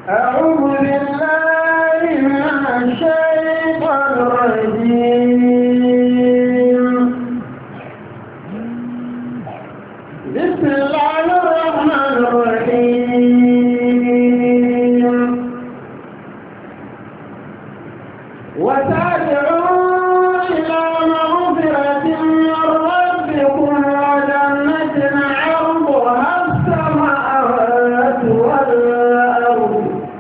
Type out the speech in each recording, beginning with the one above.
أعوذ بالله من الشيطان الرجيم. بسم الله الرحمن الرحيم. وسارعوا إلى مغفرة من ربكم وجنة عرضها السماوات والأرض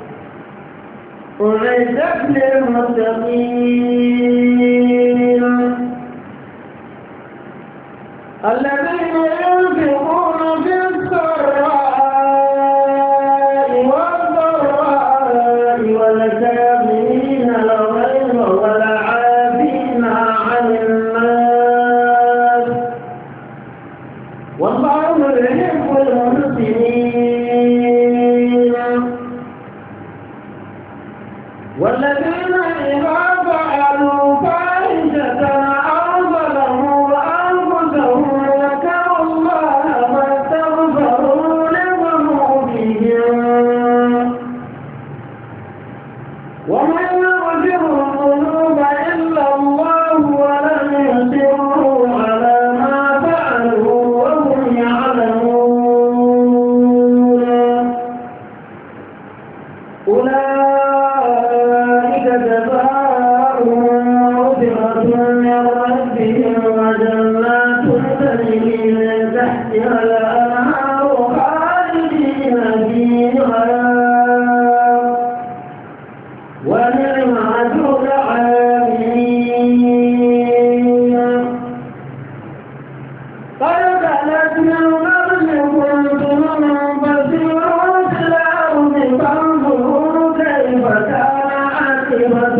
أعدت للمتقين الذين ينفقون في السراء والضراء والكاظمين الغيظ والعافين عن الناس والله يحب المحسنين والذين إذا فعلوا فاحشة أو ظلموا أنفسهم ذكروا الله فاستغفروا لذنوبهم ومن يغفر الذنوب إلا الله ولم يصروا على ما فعلوا وهم يعلمون أولئك جزاؤهم مغفرة من ربهم وجنات تجري من تحتها الأنهار خالدين فيها ونعم أجر العاملين قد خلت من قبلكم سنن فسيروا في الأرض فانظروا كيف كان عاقبة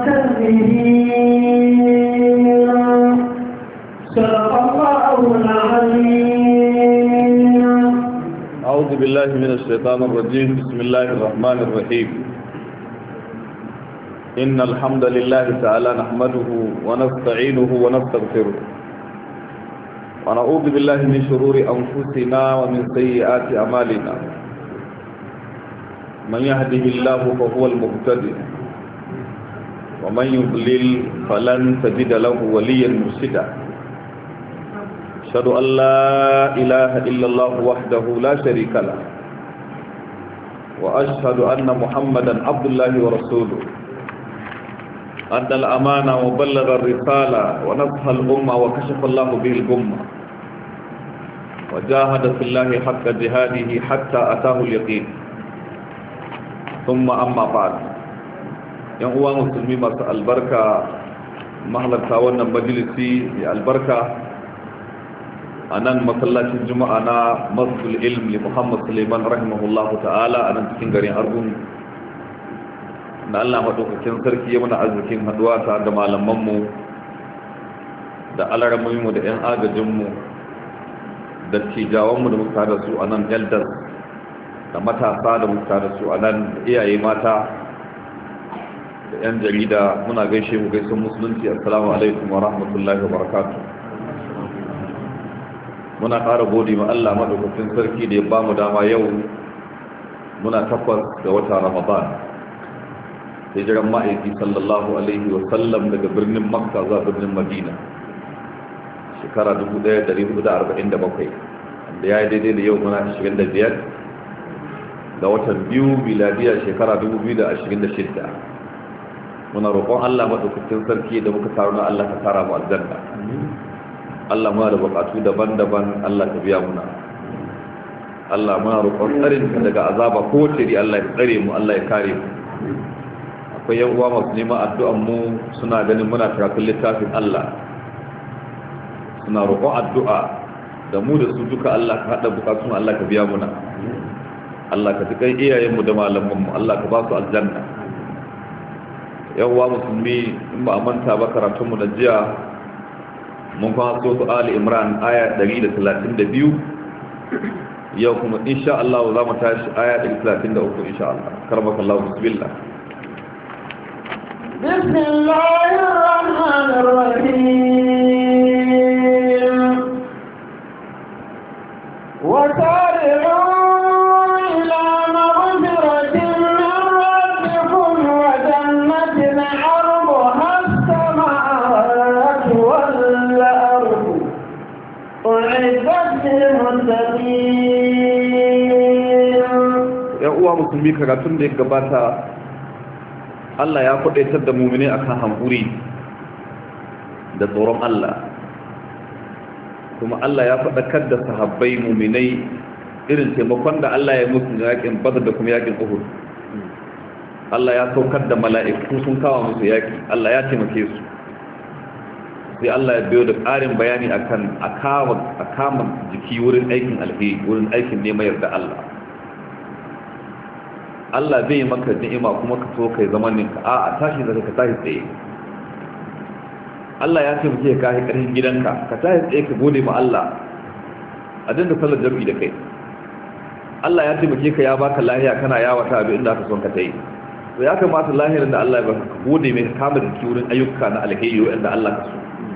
المكذبين صدق الله العظيم. أعوذ بالله من الشيطان الرجيم. بسم الله الرحمن الرحيم. إن الحمد لله تعالى نحمده ونستعينه ونستغفره ونعوذ بالله من شرور أنفسنا ومن سيئات أعمالنا. من يهده الله فهو المهتدي ومن يضلل فلن تجد له وليا مرشدا. أشهد أن لا إله إلا الله وحده لا شريك له وأشهد أن محمدا عبد الله ورسوله أدى الأمانة وبلغ الرسالة ونصح الأمة وكشف الله به الأمة وجاهد في الله حق جهاده حتى أتاه اليقين. ثم أما بعد. yan uwa musulmi masu albarka mahalarta wannan majalisi mai albarka a nan masallacin juma'a na masjidul ilm li Muhammad Suleiman rahimahullahu ta'ala a nan cikin garin Argun da Allah madaukakin sarki ya muna arzikin haduwa ta da malamanmu da alaramunmu da 'yan agajinmu da tijawanmu da muka da su a nan elders da matasa da muka da su a nan iyaye mata da 'yan jarida muna gaishe mu gaisun musulunci. Assalamu alaikum wa rahmatullahi wa barakatuh. muna ƙara gode ma Allah madaukakin sarki da ya ba mu dama yau muna 8 ga watan Ramadan. hijiran ma'aiki sallallahu alaihi wa sallam daga birnin Makka zuwa birnin Madina shekara 1447 da ya yi daidai da yau muna 25 ga watan 2 miladiya shekara 2026. muna roƙon Allah madaukakin sarki da muka taru na Allah ka tara mu aljanna. Allah muna da buƙatu daban-daban, Allah ka biya muna. Allah muna roƙon tsarin daga azaba ko tiri, Allah ya tsare mu, Allah ya kare mu. akwai yan uwa masu neman addu'an mu suna ganin muna karatun littafin Allah, suna roƙon addu'a da mu da su duka. Allah ka haɗa buƙatun, Allah ka biya muna. Allah ka tukai iyayenmu da malamanmu, Allah ka ba su aljanna. yan uwa musulmi, in ba a manta ba karatunmu na jiya mun kuma so su Ali Imran aya 132. yau kuma insha Allah za mu tashi aya 133 insha Allah. karbakallahu bismillah. bismillahir rahmanir rahim. wa sari'u ila maghfiratin min ‘yan uwa musulmi karatun da ya gabata Allah ya kwadaitar da mummune akan hankuri da tsoron Allah, kuma Allah ya faɗakar da sahabbai muminai irin taimakon da Allah ya musu yakin Badr da kuma yakin Uhud. Allah ya saukar da mala'iku sun kawo musu yaki, Allah ya taimake su. Sai Allah ya biyo da ƙarin bayani akan a kama jiki wurin aikin alheri, wurin aikin neman yarda Allah. Allah zai maka ni'ima kuma ka so kai zaman ninka a tashi da ka tashi tsaye. Allah ya taimake ka kai ƙarfin gidanka ka tashi tsaye ka gode ma Allah a dinga sallar jami'i da kai. Allah ya taimake ka ya baka lahiya kana yawata abin inda ka son ka tayi. To ya kamata lahirin da Allah ya baka gode mai kama jiki wurin ayyuka na alheri wanda Allah ka so.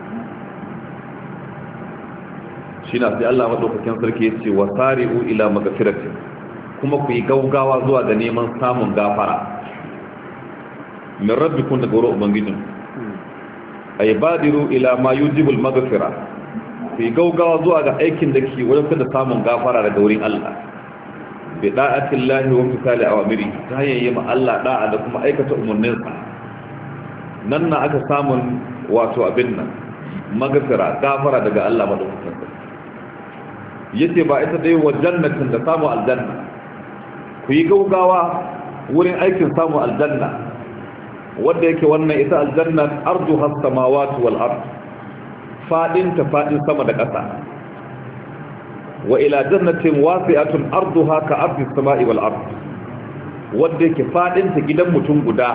Shi na sai Allah madaukakin sarki ya ce wa sari'u ila magfiratin, kuma ku yi gaugawa zuwa ga neman samun gafara min rabbikum daga wurin ubangijin. Ay badiru ila ma yujibul maghfira, ku yi gaugawa zuwa ga aikin da ke wajen da samun gafara daga wurin Allah. Bi da'atillahi wa imtithali awamiri, ta hanyar yi ma Allah da'a da kuma aikata umarninsa. Nan na aka samun wato abin nan maghfira, gafara daga Allah madaukakin sarki. Yace ba ita dai wa jannatin da samu aljanna, ku yi gaugawa wurin aikin samu aljanna, wadda yake wannan ita aljanna ardu has samawati wal ard, fadin ta fadin sama da ƙasa. Wa ila jannatin wasi'atun arduha ka ardi samai wal ard, wadda yake fadin ta gidan mutum guda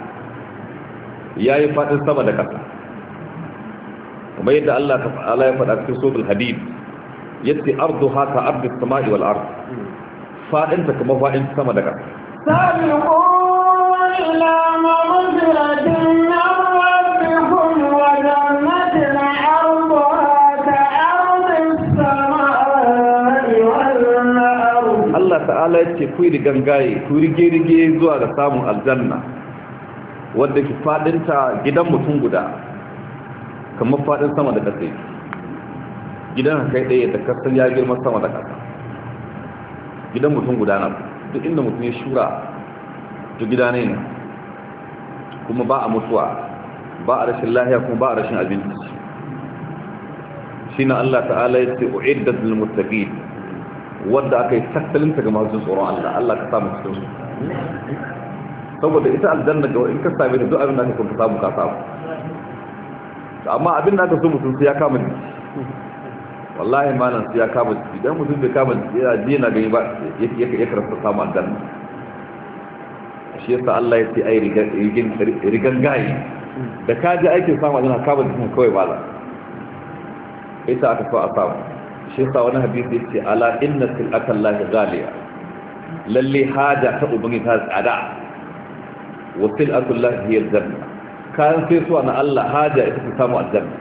yayi fadin sama da ƙasa. Kuma yadda Allah ta'ala ya faɗa cikin suratul hadid, yace arduha ka ardi samai wal ard, fadinta kuma fadin sama da ƙasa. sabiqu ila maghfiratin min rabbikum wa jannatin 'arduha ka'ardis samai wal ard. Allah ta'ala yace ku yi gangaye, ku rige zuwa ga samun aljanna, wanda ke fadinta gidan mutum guda kamar fadin sama da ƙasa. Gidan kai ɗaya da kasar ya girma sama da ƙasa. Gidan mutum guda na, duk inda mutum ya shura duk gida ne na, kuma ba a mutuwa, ba a rashin lahiya, kuma ba a rashin abinci. Shi na Allah ta'ala ya ce u'iddat lil muttaqin, wanda aka yi tattalinta ga masu tsoron Allah. Allah ka samu cikin su, saboda ita aljanna ga in ka same ta duk abin da ka kuma samu ka samu. Amma abin da aka so mutum sai ya kama jiki, wallahi malam sai ya kama jiki. Dan mutum bai kama jiki ya ji na gani ba ya karanta samu aljanna. Shi yasa Allah ya ce ai rigan gayi da ka ji aikin samu aljanna kama jikin kawai malam, ita aka so a samu. Shi yasa wani hadisi ya ce ala inna sil'atallahi ghaliya, lalle haja ta ubangi ta tsada, wa sil'atullahi hiya aljanna, kayan sai suwa na Allah haja ita ta samu aljanna.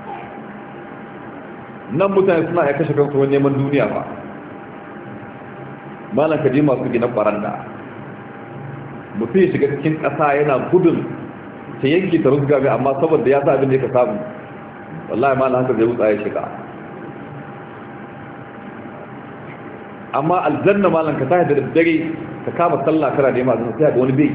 Nan mutane suna ya kashe kansu wani neman duniya ba. Malam ka ji masu gina baranda, mutum ya shiga cikin ƙasa yana gudun ta yanki ta rusga mai, amma saboda ya sa abin da ya ka samu, wallahi malam haka zai wutsa ya shiga. Amma aljanna malam ka tashi da daddare ka kama sallah kana nema zan sai ga wani bai,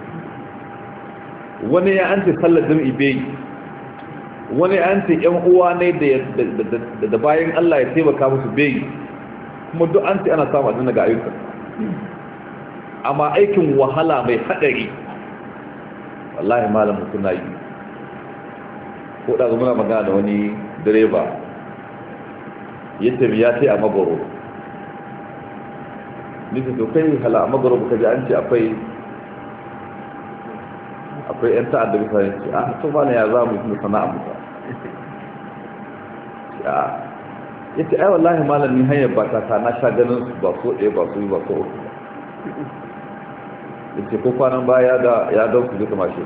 wani ya an ce sallar jami'i bai, wani an ce ‘yan uwa ne da bayan Allah ya taimaka musu bai, kuma duk an ce ana samu adina ga ayyukan. Amma aikin wahala mai haɗari, wallahi malam mutum na yi. Ko da muna magana da wani direba, ya ce ya ce a magoro. Nisa to kai hala a magoro buka ji an ce akwai ‘yan ta'adda bisa yin ce, a to mana ya za mu yi sana'a musa. Ya ce, ai wallahi malam ni hanyar ba ta na sha ganin su ba so ɗaya ba su yi ba so uku. Ya ce, ko kwanan baya ya don su duka mashi.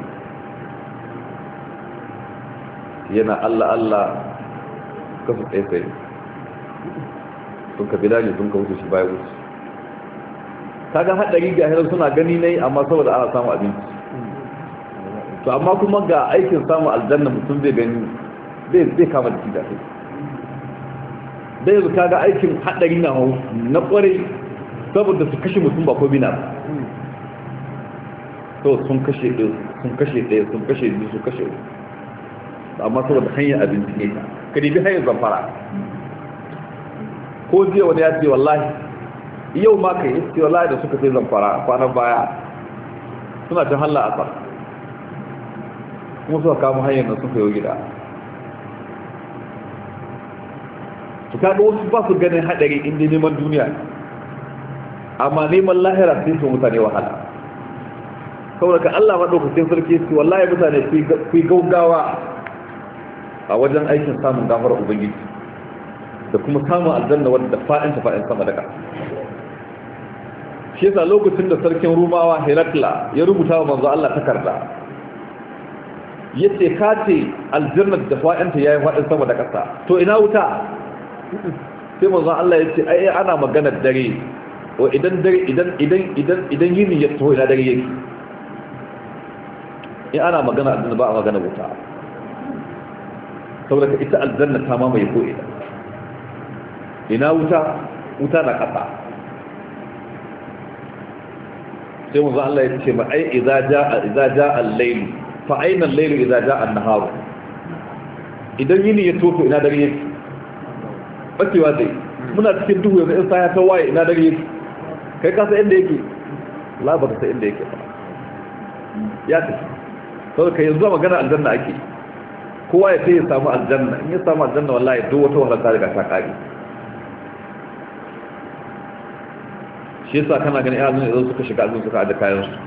Yana Allah kasu tsaye tsaye. Sun ka bidaje sun ka wuce shi baya wuce. Kaga haɗari ga hirar suna gani ne, amma saboda ana samu abinci. To amma kuma ga aikin samun aljanna mutum zai gani zai kama da da kai. Dai yanzu kaga aikin haɗari na kware saboda su kashe mutum ba ko bina to sun kashe ɗaya sun kashe biyu sun kashe amma saboda hanyar abinci ne ka dibi hanyar zamfara ko jiya wani ya ce wallahi yau ma ka yi ce wallahi da suka sai zamfara kwanan baya suna cin halla a sa kuma suka kama hanyar da suka yi gida su kaga wasu ba su ganin haɗari inda neman duniya amma neman lahira sai su mutane wahala saboda ka Allah maɗaukacin sarki su wallahi mutane ku gaugawa a wajen aikin samun gafarar ubangiji da kuma samun aljanna wadda fa'in sama da ƙasa shi yasa lokacin da sarkin rumawa Herakla ya rubuta wa manzo Allah takarda yace ka ce aljanna da fa'inta yayi fa'in sama da ƙasa to ina wuta sai manzo Allah yace ai ana magana dare o idan yini ya taho ina dare yake in ana magana aljanna ba a magana wuta saboda ka ita aljanna ta mamaye ko ina wuta na ƙasa sai manzo Allah ya ce ma ai idza jaa al-layl fa ayna al-layl idza jaa an-nahar idan yini ya toto ina dare yake bacewa dai muna cikin duhu yanzu in sai ta waye ina dare yake kai ka san inda yake la ba ka san inda yake ba ya ce saboda kai yanzu magana aljanna ake kowa ya sai ya samu aljanna in ya samu aljanna wallahi duk wata wahala ta riga ta kare shi yasa kana ganin ayyukan idan suka shiga azumi suka aje kayan su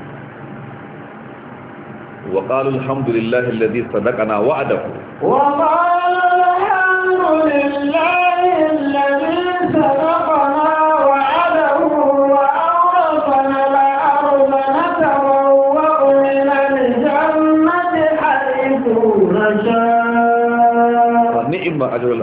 wa qalu alhamdulillahi alladhi sadaqana wa'adahu wa qalu alhamdulillahi alladhi sadaqana wa'adahu wa awrasana al-ardha natawwa'u min al-jannati haythu nashaa wa ni'ma ajrul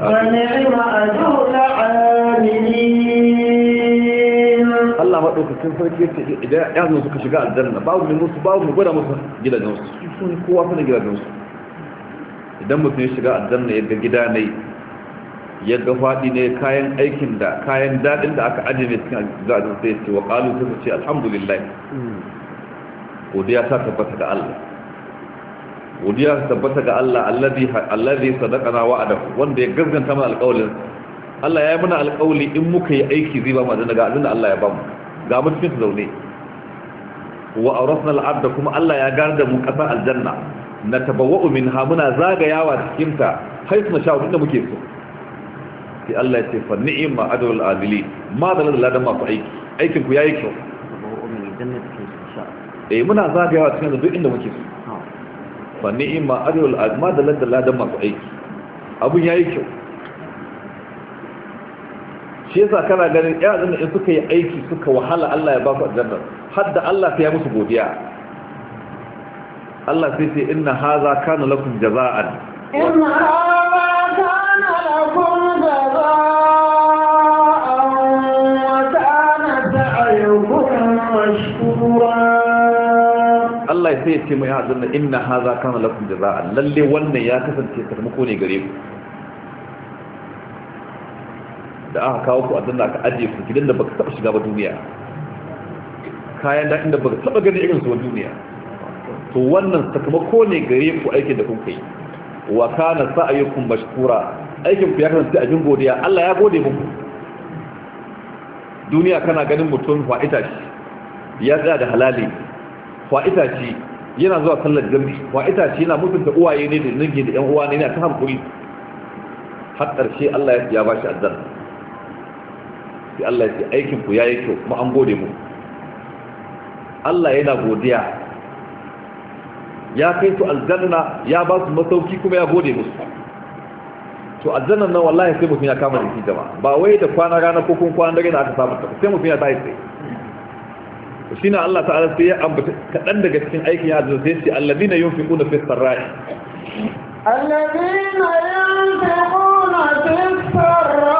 Allah maɗaukakin sarki ya ce idan ya zo suka shiga aljanna babu ne musu babu mu gwada musu gidajensu sun kowa suna gidajensu idan mutum ya shiga aljanna ya ga gida ne ya ga faɗi ne kayan aikin da kayan daɗin da aka ajiye ne cikin gidajen sai ya ce wa ƙalu sai su ce alhamdulillah godiya ta tabbata ga Allah godiya ta tabbata ga Allah allazi sadaqana wa'adahu wanda ya gaskanta mana alƙawarin Allah ya yi mana alƙawli in muka yi aiki zai ba mu aljanna ga aljanna Allah ya ba mu ga mu cikin zaune wa awrasna al-ardh kuma Allah ya gar da mu ƙasar aljanna natabawwa'u minha muna zagayawa cikin ta haisu na sha'u inda muke so sai Allah ya ce fa ni'ma adrul adili ma da ladan masu aiki aikin ku yayi kyau muna zagayawa cikin duk inda muke so fa ni'ma adrul adili ma da ladan masu aiki abun yayi kyau shi yasa kana ganin ƴaƴan in suka yi aiki suka wahala Allah ya ba su aljanna hadda Allah sai ya musu godiya Allah sai ce inna hadha kana lakum jaza'an inna hadha kana lakum jaza'an wa kana sa'yukum mashkura Allah sai ya ce mai aljanna inna hadha kana lakum jaza'an lalle wannan ya kasance sakamako ne gare ku da aka kawo ku a danna aka ajiye ku gidan da baka taba shiga ba duniya kayan daɗin da baka taba ganin irin su ba duniya to wannan sakamako ne gare ku aikin da kun kai wa kana sa'yukum mashkura aikin ku ya kasance a jin godiya Allah ya gode muku duniya kana ganin mutum fa'ita shi ya tsaya da halali fa'ita shi yana zuwa sallar jami'i fa'ita shi yana mutunta uwaye ne da ninge da ƴan uwa ne ta hankuri har ƙarshe Allah ya ba shi aljanna sai Allah ya ce aikin ku yayi kyau kuma an gode mu Allah yana godiya ya kai su aljanna ya ba su masauki kuma ya gode musu to aljannan nan wallahi sai mutum ya kama da shi jama'a ba wai da kwana rana ko kun kwana dare na aka samu ta sai mutum ya tayi sai to shine Allah ta'ala sai ya ambata kadan daga cikin aikin ya azza sai alladina yunfiquna fis sarai alladina yunfiquna fis sarai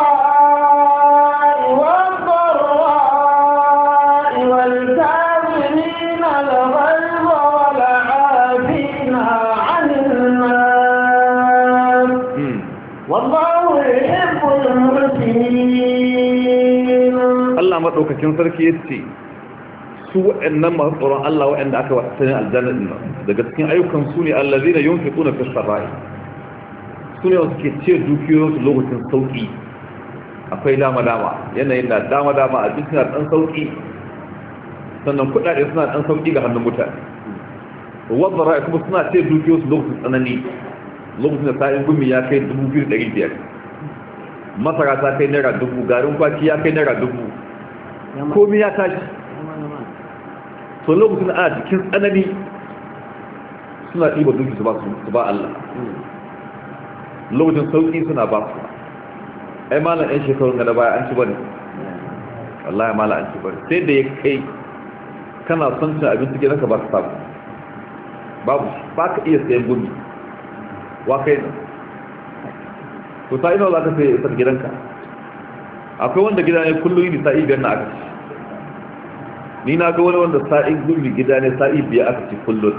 madaukakin sarki yace su waɗannan masu tsoron Allah waɗanda aka wata sanin aljanna din nan daga cikin ayyukan su ne allazina yunfiquna fis sarai su ne wasu ke ce dukiyoyinsu lokacin sauki akwai dama yanayin da dama a cikin dan sauki sannan kudade suna dan sauki ga hannun mutane wanda rai kuma suna ce dukiyoyinsu lokacin tsanani lokacin da sa'in gumi ya kai 2,500 masara ta kai naira 1,000 garin kwaki ya kai naira 1,000 komi ya tashi so lokacin a cikin tsanani suna ɗiba duki su ba Allah lokacin sauƙi suna ba su ai malam ɗan shekarun gada baya an ci bane wallahi malam an ci bane sai da ya kai kana son cin abinci gidanka ba ka samu babu ba ka iya sayan gumi wa kai na to sa'i nawa za ka sai isar gidanka akwai wanda gida ne kullum yi sa'i biyar na aka ci ni na ga wani wanda sa'in gumi gida ne sa'i biyar aka ci kullum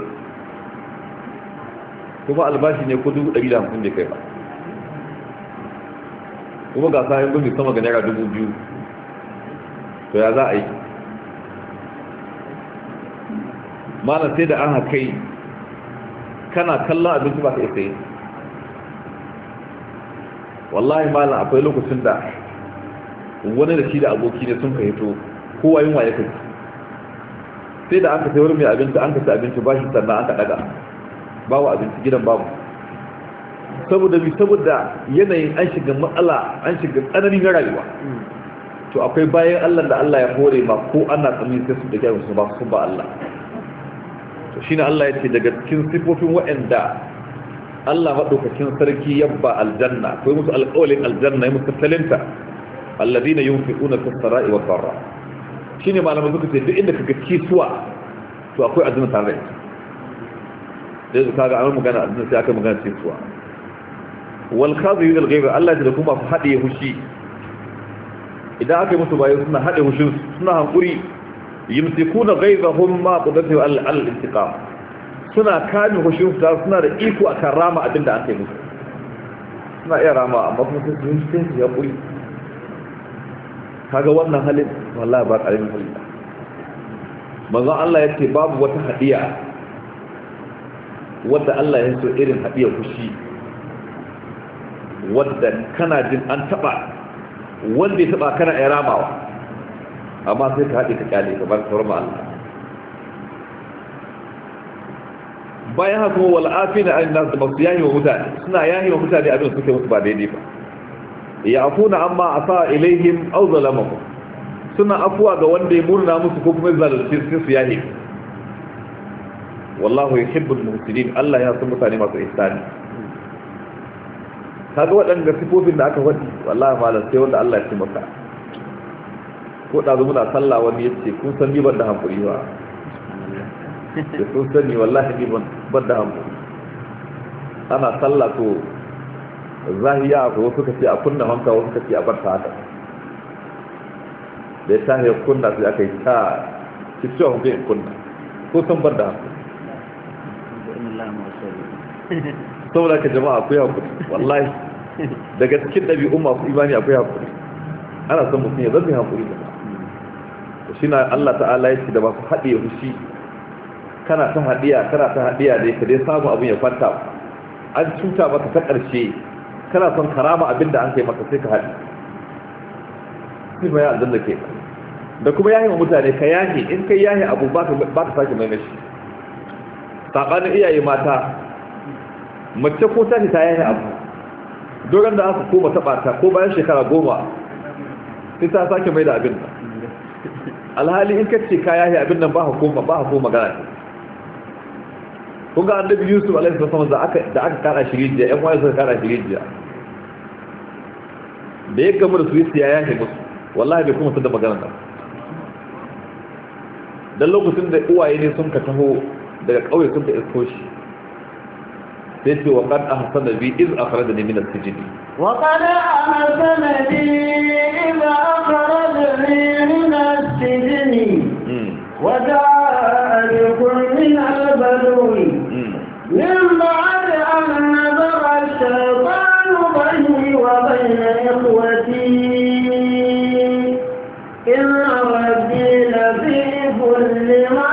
kuma albashi ne ko 150 da kai ba kuma ga sa'in gumi sama ga naira 2,000 to ya za a yi mana sai da an hakai kana kallon abinci ba ka isa yi wallahi malam akwai lokacin da wani da shi da aboki ne sun ka hito kowa yin waye kai sai da an ka sayar mai abinci an ka ci abinci ba shi sannan an ka daga babu abinci gidan babu saboda yanayin an shiga matsala an shiga tsananin na rayuwa to akwai bayan Allah da Allah ya hore ma ko ana tsamin sai su da kyau su ba su ba Allah to shine Allah ya ce daga cikin sifofin waɗanda Allah madaukakin sarki yabba aljanna akwai musu alƙawlin aljanna ya musu talinta alladina yunfiquna fis sarai wa dharra shine malaman suka ce duk inda kaga kisuwa to akwai aljanna tare da su kaga an magana aljanna sai aka magana kisuwa wal khadhiyun al ghayb Allah da kuma su hade hushi idan aka yi musu bayan suna hade hushin suna hankuri yumsikuna ghaybahum ma qadatu al intiqam suna kame hushin su suna da iko akan rama abinda aka yi musu suna iya rama amma kuma sun su ya kuri kaga wannan halin wallahi ba karamin hali manzo Allah ya ce babu wata hadiya wadda Allah ya so irin hadiyar fushi wadda kana jin an taba wanda ya taba kana iya ramawa amma sai ka haɗe ka kyale ka bar sauran Allah bayan haka kuma wal afina an nas da basu yahi wa mutane suna yahi wa mutane abin suke musu ba daidai ba ya'funa amma asa ilaihim aw zalamahum suna afuwa ga wanda ya murna musu ko kuma zalunci su yahi wallahu yuhibbul muhsinin Allah ya san mutane masu ihsani kaga waɗanda sifofin da aka wadi wallahi malam sai wanda Allah ya ci maka ko da muna sallah wani yace kun san ni ban da hankuri ba da sun sani wallahi ni ban da hankuri ana sallah to zahiya ko wasu kace a kunna hanka wasu kace a bar ta haka da ta he kunna sai aka yi ta kicho hunke kunna ko san bar da hankuri saboda ka jama'a akwai hakuri wallahi daga cikin ɗabi'un masu imani akwai hakuri ana son mutum ya zama hakuri da shi na Allah ta'ala ya ce da masu haɗe ya fushi kana ta haɗiya da ka dai samu abin ya kwanta an cuta maka ta ƙarshe kana son karama abin da an kai maka sai ka haɗi sai ba ya aljanna ke da kuma yahi wa mutane ka yahi in kai yahi abu ba ka sake mai mashi saɓanin iyaye mata mace ko tashi ta yahi abu doron da aka koma taɓa ta ko bayan shekara 10 sai ta sake mai da abin nan alhali in ka ce ka yahi abin nan ba hukuma magana kun ga annabi Yusuf alaihi salam da aka kada shi rijiya ƴan wani suka kada shi rijiya da ya gama da su ya yahi musu wallahi bai kuma sadda magana nan dan lokacin da uwaye ne sun ka taho daga kauye sun ka isko shi sai ce wa qad ahsana bi iz akhrajani min as-sijn wa qad ahsana bi iz akhrajani min as-sijn wa ja'a bikum min al-badwi min ba'd an nazara ash-shaytanu bayni wa bayna ikhwati inna ما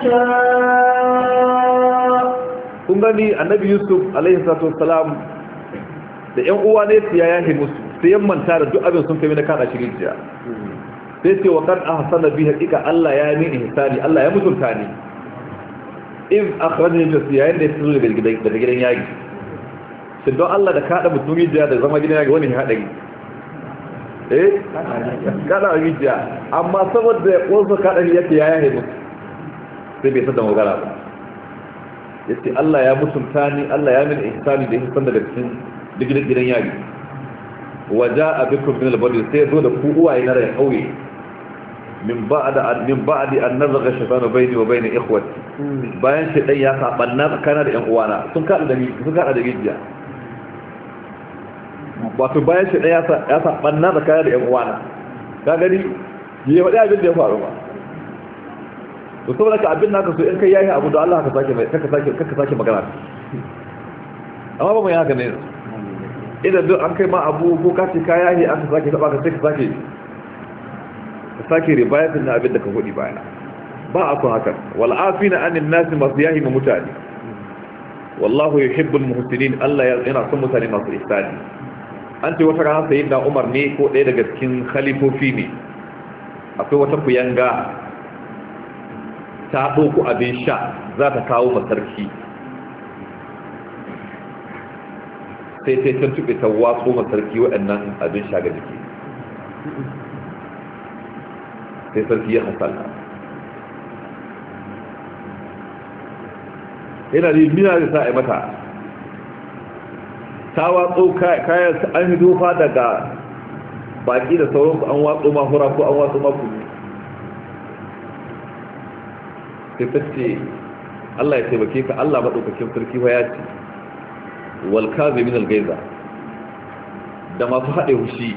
يشاء. kun gani annabi Yusuf alaihi salatu wassalam da ƴan uwa ne ya yahe musu sai yan manta da duk abin sun kai na kada shirin jiya sai ce wa kan ahsana bi haqiqa Allah ya ni ihsani Allah ya mutunta ni in akhrajani min siyayin da su daga gidan yaki sai don Allah da kada mutumi jiya da zama gidan yaki wani hadari kada rijiya amma saboda wasu kada yake ya yahe musu sai bai sada magana ba yace Allah ya mutunta ni Allah ya mini ihsani da ihsan daga cikin gidan yaki waja'a bikum min al-badr sai zo da ku uwaye na rai kauye min ba'di an nazagha shaytanu bayni wa bayna ikhwati bayan shi dan ya sabanna tsakanin da ƴan uwana sun kada da rijiya wato bayan shi dan ya sabanna tsakanin da ƴan uwana ka gani ya faɗi abin da ya faru ba to saboda ka abin naka so in kai yayi abu da Allah ka sake magana amma ba mu yi haka ne idan duk an kai ma abu ko ka ce ka yayi an sake taba ka sai ka sake ribayatin na abin da ka hudi baya ba a kun haka wal afina anin nasi masu yahi ma mutane wallahu yuhibbul muhsinin Allah yana son mutane masu ihsani an ce wata rana sayyidina Umar ne ko ɗaya daga cikin khalifofi ne akwai wata kuyanga ta ɗauko abin sha za ta kawo masarki sai sai can tuɓe ta watso masarki waɗannan abin sha ga jiki sai sarki ya hasala yana da mina da sa'a mata ta watso kayan an yi dofa daga baki da sauransu an watso mahura ko an watso makuni sai ta ce Allah ya taimake ka Allah maɗaukakin sarki wa ya ce walkazi min algaiza da masu haɗe hushi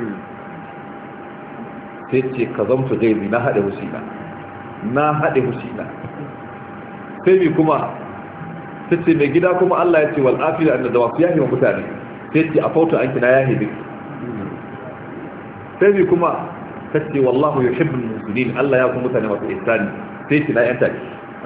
sai ce ka zamta gaizi na haɗe hushi na haɗe hushi na sai bi kuma ta ce mai gida kuma Allah ya ce wal'afi da masu yahi wa mutane sai ce a fauta an kina yahi duk sai bi kuma ta ce wallahu ya shibbin musulun Allah ya kuma mutane masu ihsani sai ce na yanta ki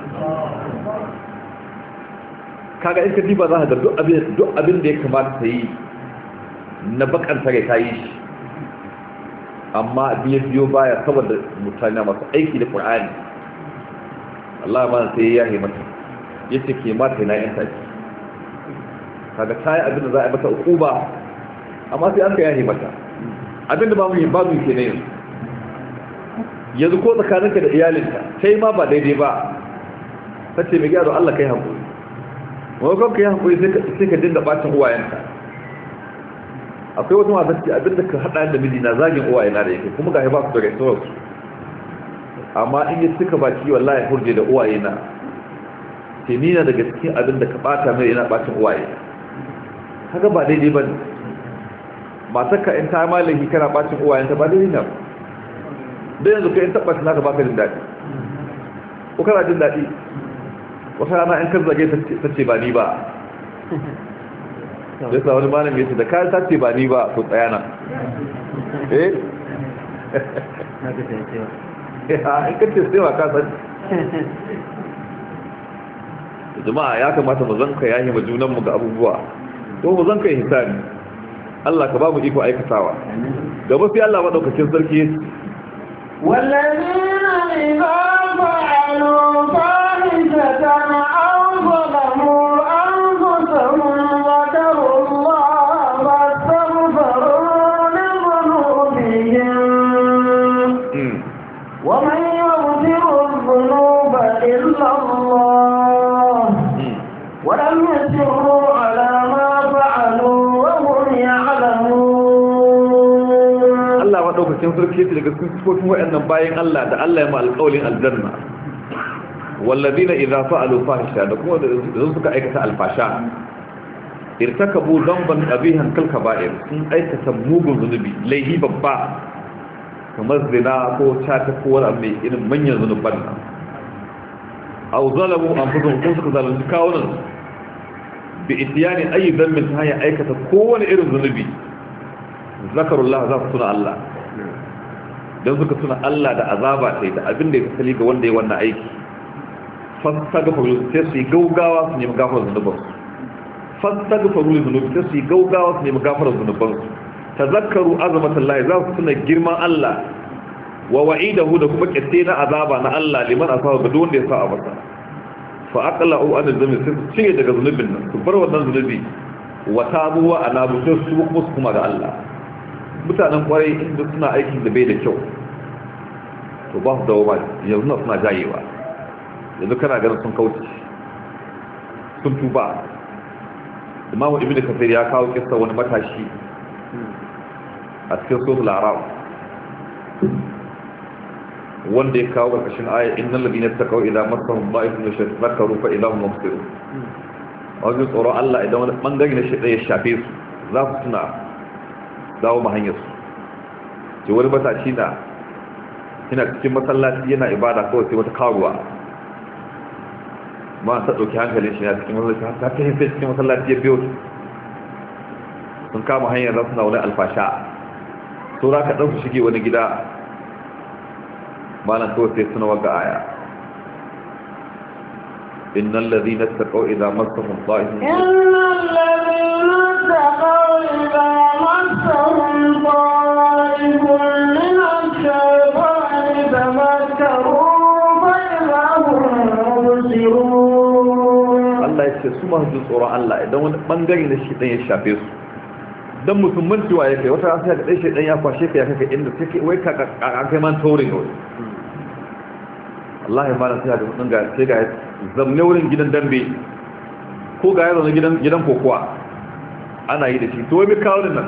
kaga in ka diba za ka ga duk abin da ya kamata ta yi na bakanta rai ta yi shi amma biyo baya saboda mutane masu aiki da Qur'ani Allah ma sai ya yi mata yace ke mata na yanta ki kaga ta yi abin da za a yi mata ukuba amma sai an ka yahi mata abin da ba mu ke ne yanzu ko tsakaninka da iyalinka sai ma ba daidai ba sace mai gyaro Allah kai hankali wani kan kai hankali sai ka dinda bacin uwayenka akwai wata masu ce abinda ka haɗa da miji na zagin uwayena da yake kuma ga ba su da gaisuwar su amma in yi suka baki wallahi hurje da uwayena ke nina daga cikin abinda ka bata mai yana bacin uwaye haka ba daidai ba ne matakka in ta malaki kana bacin uwayenta ba daidai na ba da yanzu ka in tabbata naka baka jin daɗi ko kana jin daɗi wata rana in kan zage ta ce ba ni ba da sa wani malami ya ce da kayan ta ce ba ni ba ko tsayana in kan ce sewa ka san jama'a ya kamata mu zanka yahi ma junanmu ga abubuwa ko mu zanka yi hisani Allah ka ba mu iko aikatawa gaba sai Allah madaukakin sarki والذين إذا فعلوا فاحشة أو ظلموا أنفسهم ذكروا الله فاستغفروا لذنوبهم ومن يغفر الذنوب إلا الله ولم يسروا على ما فعلوا وهم يعلمون madaukakin sarki daga cikin sifofin wayannan bayin Allah da Allah ya ma alƙawlin aljanna walladina idza fa'alu fahisha da kuma da suka aikata alfasha irtakabu dhanban qabihan kal kaba'ir sun aikata mugun zunubi laihi babba kamar zina ko chata ko wani mai irin manyan zunuban nan aw zalamu anfusahum ko suka zalunci kawunan bi ityani ayi dhanbin ta ya aikata kowane irin zunubi zakarullah za su tuna Allah dan suka tuna Allah da azaba sai da abin da ya kasali ga wanda ya wannan aiki fastaghfiru sai su gaugawa su nemi gafarar zunubansu fastaghfiru dhunubi sai su gaugawa su nemi gafarar zunubansu tazakkaru azamatallahi za su tuna girman Allah wa wa'idahu da kuma kace na azaba na Allah liman asaba ga wanda ya sa a masa fa aqla'u an zambi sai su cire daga zunubin nan su bar wannan zunubi wa tabu wa anabu sai su kuma ga Allah mutanen kwarai inda suna aikin da bai da kyau to ba su dawo ba yanzu na suna jayewa yanzu kana ganin sun kauce sun tuba imamu ibn kafir ya kawo kissa wani matashi a cikin suratul a'raf wanda ya kawo karkashin aya innal ladina taqaw idza massahum da'ifun yatadhakkaru fa idahum mubsirun wajen tsoro Allah idan wani bangare na shi ya shafe su za su tuna dawo mahanyar su ce wani matashi na yana cikin masallaci yana ibada kawai sai wata karuwa ma ta ɗauki hankalin shi na cikin masallaci ta kai sai cikin masallaci ya biyo sun kama hanyar za su na wani alfasha so za ka ɗauki shige wani gida malam kawai sai suna waga aya innal ladhina taqaw idza massahum ta'ifun innal ladhina taqaw idza massahum ta'ifun min ash-shaytani tadhakkaru fa idza hum mubsirun. Allah ya ce su ma su tsoron Allah idan wani bangare na shi dan ya shafe su dan mutum mantuwa ya kai wata rana sai ga dai shedan ya kwashe ka ya kai inda sai wai ka kai man taurin wai Allah ya fara sai ga mutum ga sai ga zamne wurin gidan dambe ko ga yazo gidan kokowa ana yi da shi to wai me kawo nan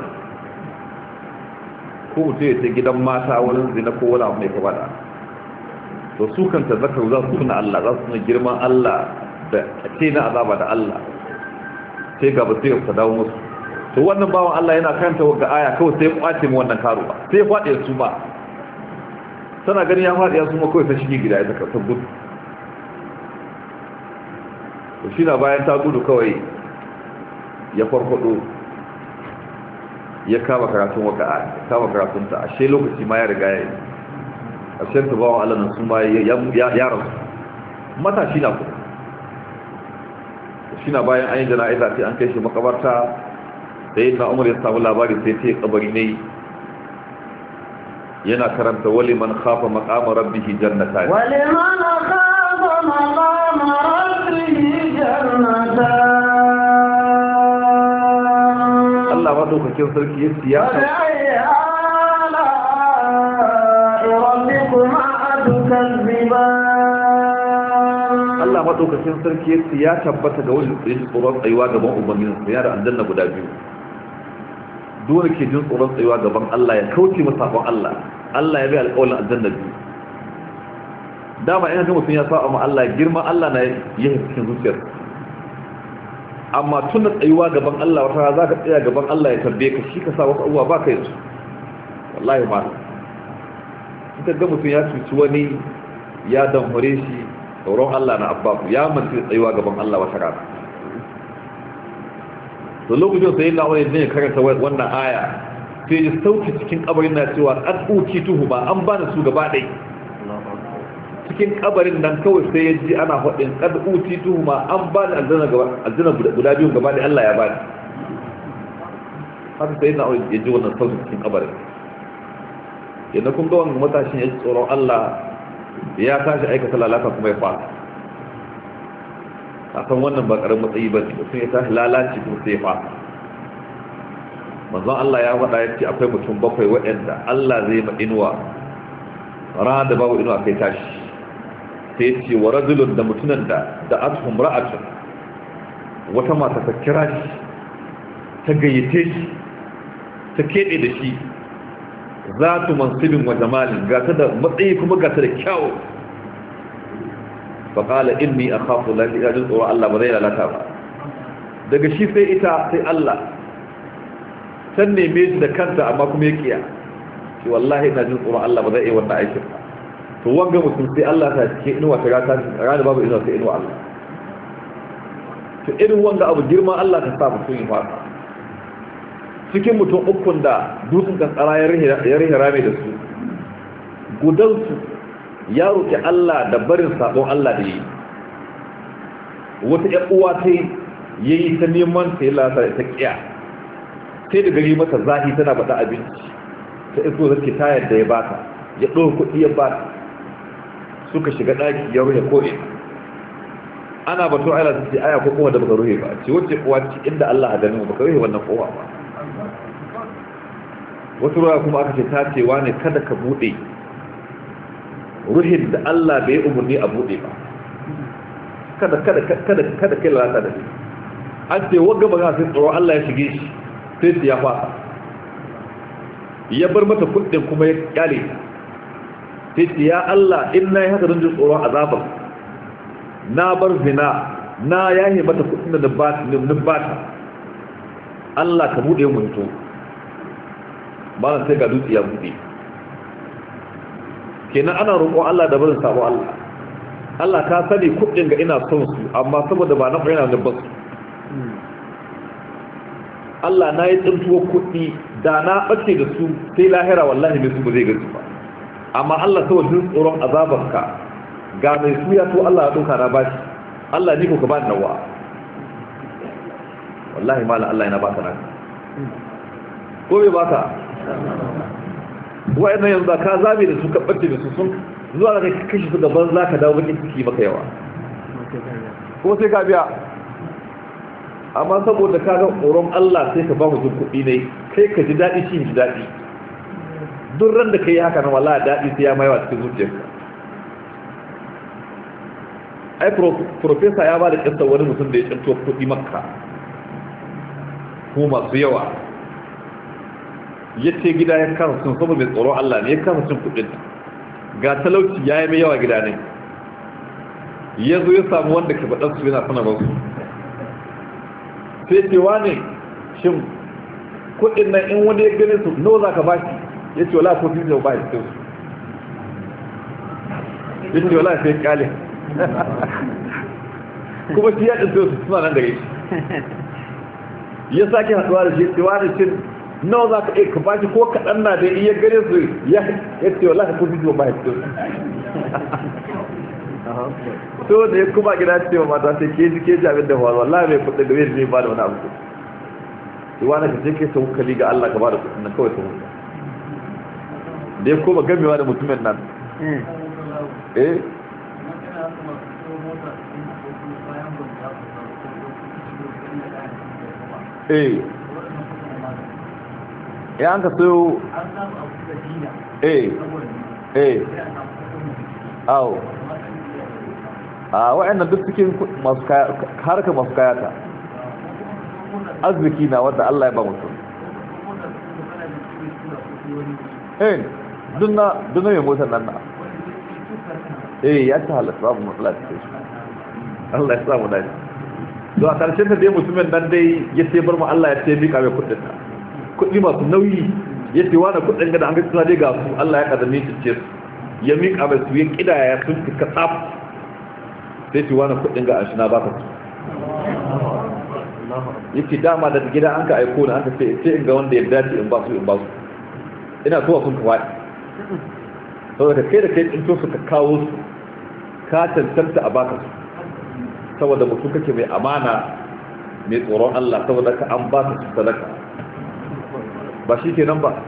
ko mutum ya ce gidan mata wurin zina ko wala mai ka bada to su kan tazakkaru za su tuna Allah za su tuna girman Allah da ake na azaba da Allah sai ga ba sai ka dawo musu to wannan bawan Allah yana kanta ga aya kawai sai kwace mu wannan karuwa sai faɗi su ba tana gani ya faɗi su ma kawai ta shige gida ita ta gudu to shi na bayan ta gudu kawai ya farfado ya kama karatun waka aya kama karatun ta ashe lokaci ma ya riga ya yi ashe ta bawan Allah nan su ma ya rasu matashi na kuma shi na bayan an yi jana'iza sai an kai shi makabarta sai na umar ya samu labari sai ce kabari ne yana karanta wali man khafa maqama rabbihi jannatan wali man khafa maqama rabbihi jannatan Allah madaukakin sarki ya siyasa rabbikuma tukazziban Allah madaukakin sarki ya tabbata ga wani tsoron tsayuwa gaban ubangijinsa yana da aljanna guda biyu dole ke jin tsoron tsayuwa gaban Allah ya kauce masa sabon Allah Allah ya bai alƙawarin aljanna biyu dama ina ga mutum ya sa amma Allah girma Allah na yake cikin zuciyar amma tun da tsayuwa gaban Allah wata za ka tsaya gaban Allah ya tarbe ka shi ka sa wasu abubuwa ba ka yi su wallahi ma ita ga mutum ya cuci wani ya damfare shi tsoron Allah na abbaku ya manci tsayuwa gaban Allah wata rana da lokacin sai na wani ne karanta wannan aya sai ya sauki cikin kabarin na cewa an uki tuhu ba an bani su gaba ɗai cikin kabarin nan kawai sai ya ji ana faɗin kad uti tuhu ma an bani aljanna guda biyu gaba ɗai Allah ya bani haka sai na wani ya ji wannan sauki cikin kabarin yadda kun ga wannan matashin ya ji tsoron Allah ya tashi aikata lalata kuma ya fara a kan wannan ba ƙarar matsayi ba ne mutum ya tashi lalace kuma sai ya fasa manzon Allah ya faɗa ya ce akwai mutum bakwai waɗanda Allah zai ma inuwa rana da babu inuwa kai tashi sai ce wa rajulun da mutunan da athum ra'atun wata mata ta kira shi ta gayyace shi ta keɓe da shi za tu mansibin wa jamalin ga ta da matsayi kuma ga ta da kyawu faƙala inni a kafin lafiya jin tsoron Allah ba zai lalata ba daga shi sai ita sai Allah san neme shi da kanta amma kuma ya kiya shi wallahi ina jin tsoron Allah ba zai iya wannan aikin ba to wanga mutum sai Allah ta cike inuwa ta gata rana babu inuwa sai inuwa Allah to irin wanga abu girma Allah ta sa mutum ya fara cikin mutum ukun da dutsen kankara ya rihe rame da su gudansu ya roƙi Allah da barin sabon Allah da yi wata ƴan uwa ta yayi ta neman ta yi lasa ta kiya sai da gari mata zahi tana bada abinci ta iso zake tayar da ya bata ya ɗora kuɗi ya bata suka shiga ɗaki ya ruhe ko'ina ana batun aila su ce aya ko kuma da baka ruhe ba ce wacce kuwa ce inda Allah a ganin baka ruhe wannan kowa ba wasu ruwa kuma aka ce ta ce wane kada ka buɗe ruhin da Allah bai umarni a buɗe ba kada kai lalata da shi an ce wagga ba sai tsoro Allah ya shige shi sai su ya fasa ya bar mata kuɗin kuma ya kyale sai ce ya Allah in na yi haka don jin tsoron azabar na bar zina na yahe mata kuɗin da nubata Allah ka buɗe mutu ba na sai ga dutse ya buɗe kenan ana roƙon Allah da barin sabo Allah Allah ka sani kuɗin ga ina son su amma saboda ba na fahimta da basu Allah na yi tsintuwa kuɗi da na ɓace da su sai lahira wallahi mai su ba zai gaji ba amma Allah saboda jin tsoron azabarka ga mai su ya to Allah ya ɗauka na bashi Allah ni ko ka ba ni nawa wallahi malam Allah yana baka naka ko bai baka wa'annan yanzu ka zabe da su ka ɓace da su sun zuwa da kashi su gaban za ka dawo bakin ciki maka yawa ko sai ka biya amma saboda ka ga tsoron Allah sai ka ba mutum kuɗi ne kai ka ji daɗi shi ji daɗi duk ran da ka yi haka na wala daɗi sai ya maiwa cikin zuciyarka ai profesa ya ba da ƙyanta wani mutum da ya ƙyanto kuɗi makka kuma masu yawa ya ce gida ya kasa sun saboda mai tsoron Allah ne ya kasa cin kuɗin ga talauci ya yi mai yawa gida ne ya zo ya samu wanda ka baɗansu yana sana ba su sai cewa ne shin kudin nan in wanda ya gane su nawa za ka ba shi ya ce wala ko fiye ba shi ya ce wala sai kyale kuma shi ya ɗin su suna nan da shi ya sake haɗuwa da shi cewa da cin nawa za ka iya ka ba shi ko kaɗan na da iya gane su ya ce wala ko fiye ba shi to da ya kuma gida ce wa mata sai keji abin da faru wallahi mai kudin da zai ba da wani abu yi wani ka ce ke sa hukali ga Allah ka ba da kudin na kawai sa hukali da ya koma gamewa da mutumin nan ya an ka sayo awo a wa'annan duk cikin harkar masu kayata arziki na wadda Allah ya ba mutum dunna mai motar nan na ya ta halatta babu matsala cikin shi Allah ya samu daji don a ƙarshen da dai mutumin nan dai ya ce bar mu Allah ya ce mika mai kudin ta kudi masu nauyi ya ce wani kudin gada an ga suna dai ga su Allah ya kadame su ce ya mika mai su ya kidaya sun fi katsaf sai ce wani kudin ga an shi na ba ka su yake dama daga gida an ka aiko na an ka ce in ga wanda ya dace in ba su ina zuwa sun kawai saboda kai da kai tsinto su ka kawo su ka cancanta a baka su saboda mutum kake mai amana mai tsoron Allah saboda ka an ba su sadaka ba shi ke nan ba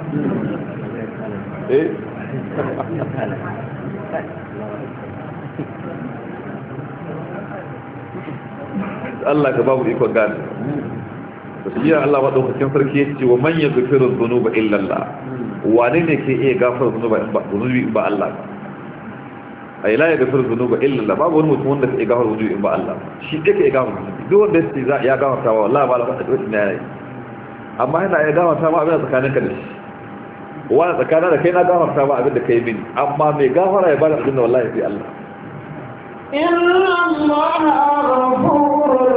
Allah ka babu ikon gane da su yi Allah maɗaukakin sarki ya ce wa manyan zufirin zunuba illallah wane ne ke iya gafar zunubi ba Allah ba a ila ya gafar zunuba illallah babu wani mutum wanda ka iya gafar zunubi ba Allah shi ɗaya ka iya gafar zunubi duk wanda ya gafarta wa Allah ba Allah faɗa wacce na yanayi amma yana iya gafarta ma abin da tsakaninka da shi wani tsakanin da kai na gafarta ma abin da ka yi mini amma mai gafara ya bada abin da wallahi sai Allah inna Allah ghafurur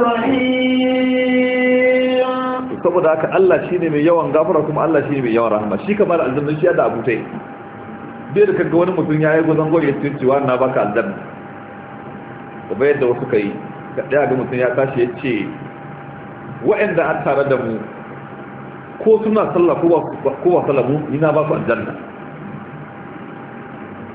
rahim saboda haka Allah shine mai yawan gafara kuma Allah shine mai yawan rahama shi kamar aljanna shi da abutai bai da kaga wani mutum yayi gozan gore ya ce wa na baka aljanna da bai da wasu kai ka daya ga mutum ya tashi ya ce wa'anda an tare da mu ko suna sallah ko ba sallah mu ina ba su aljanna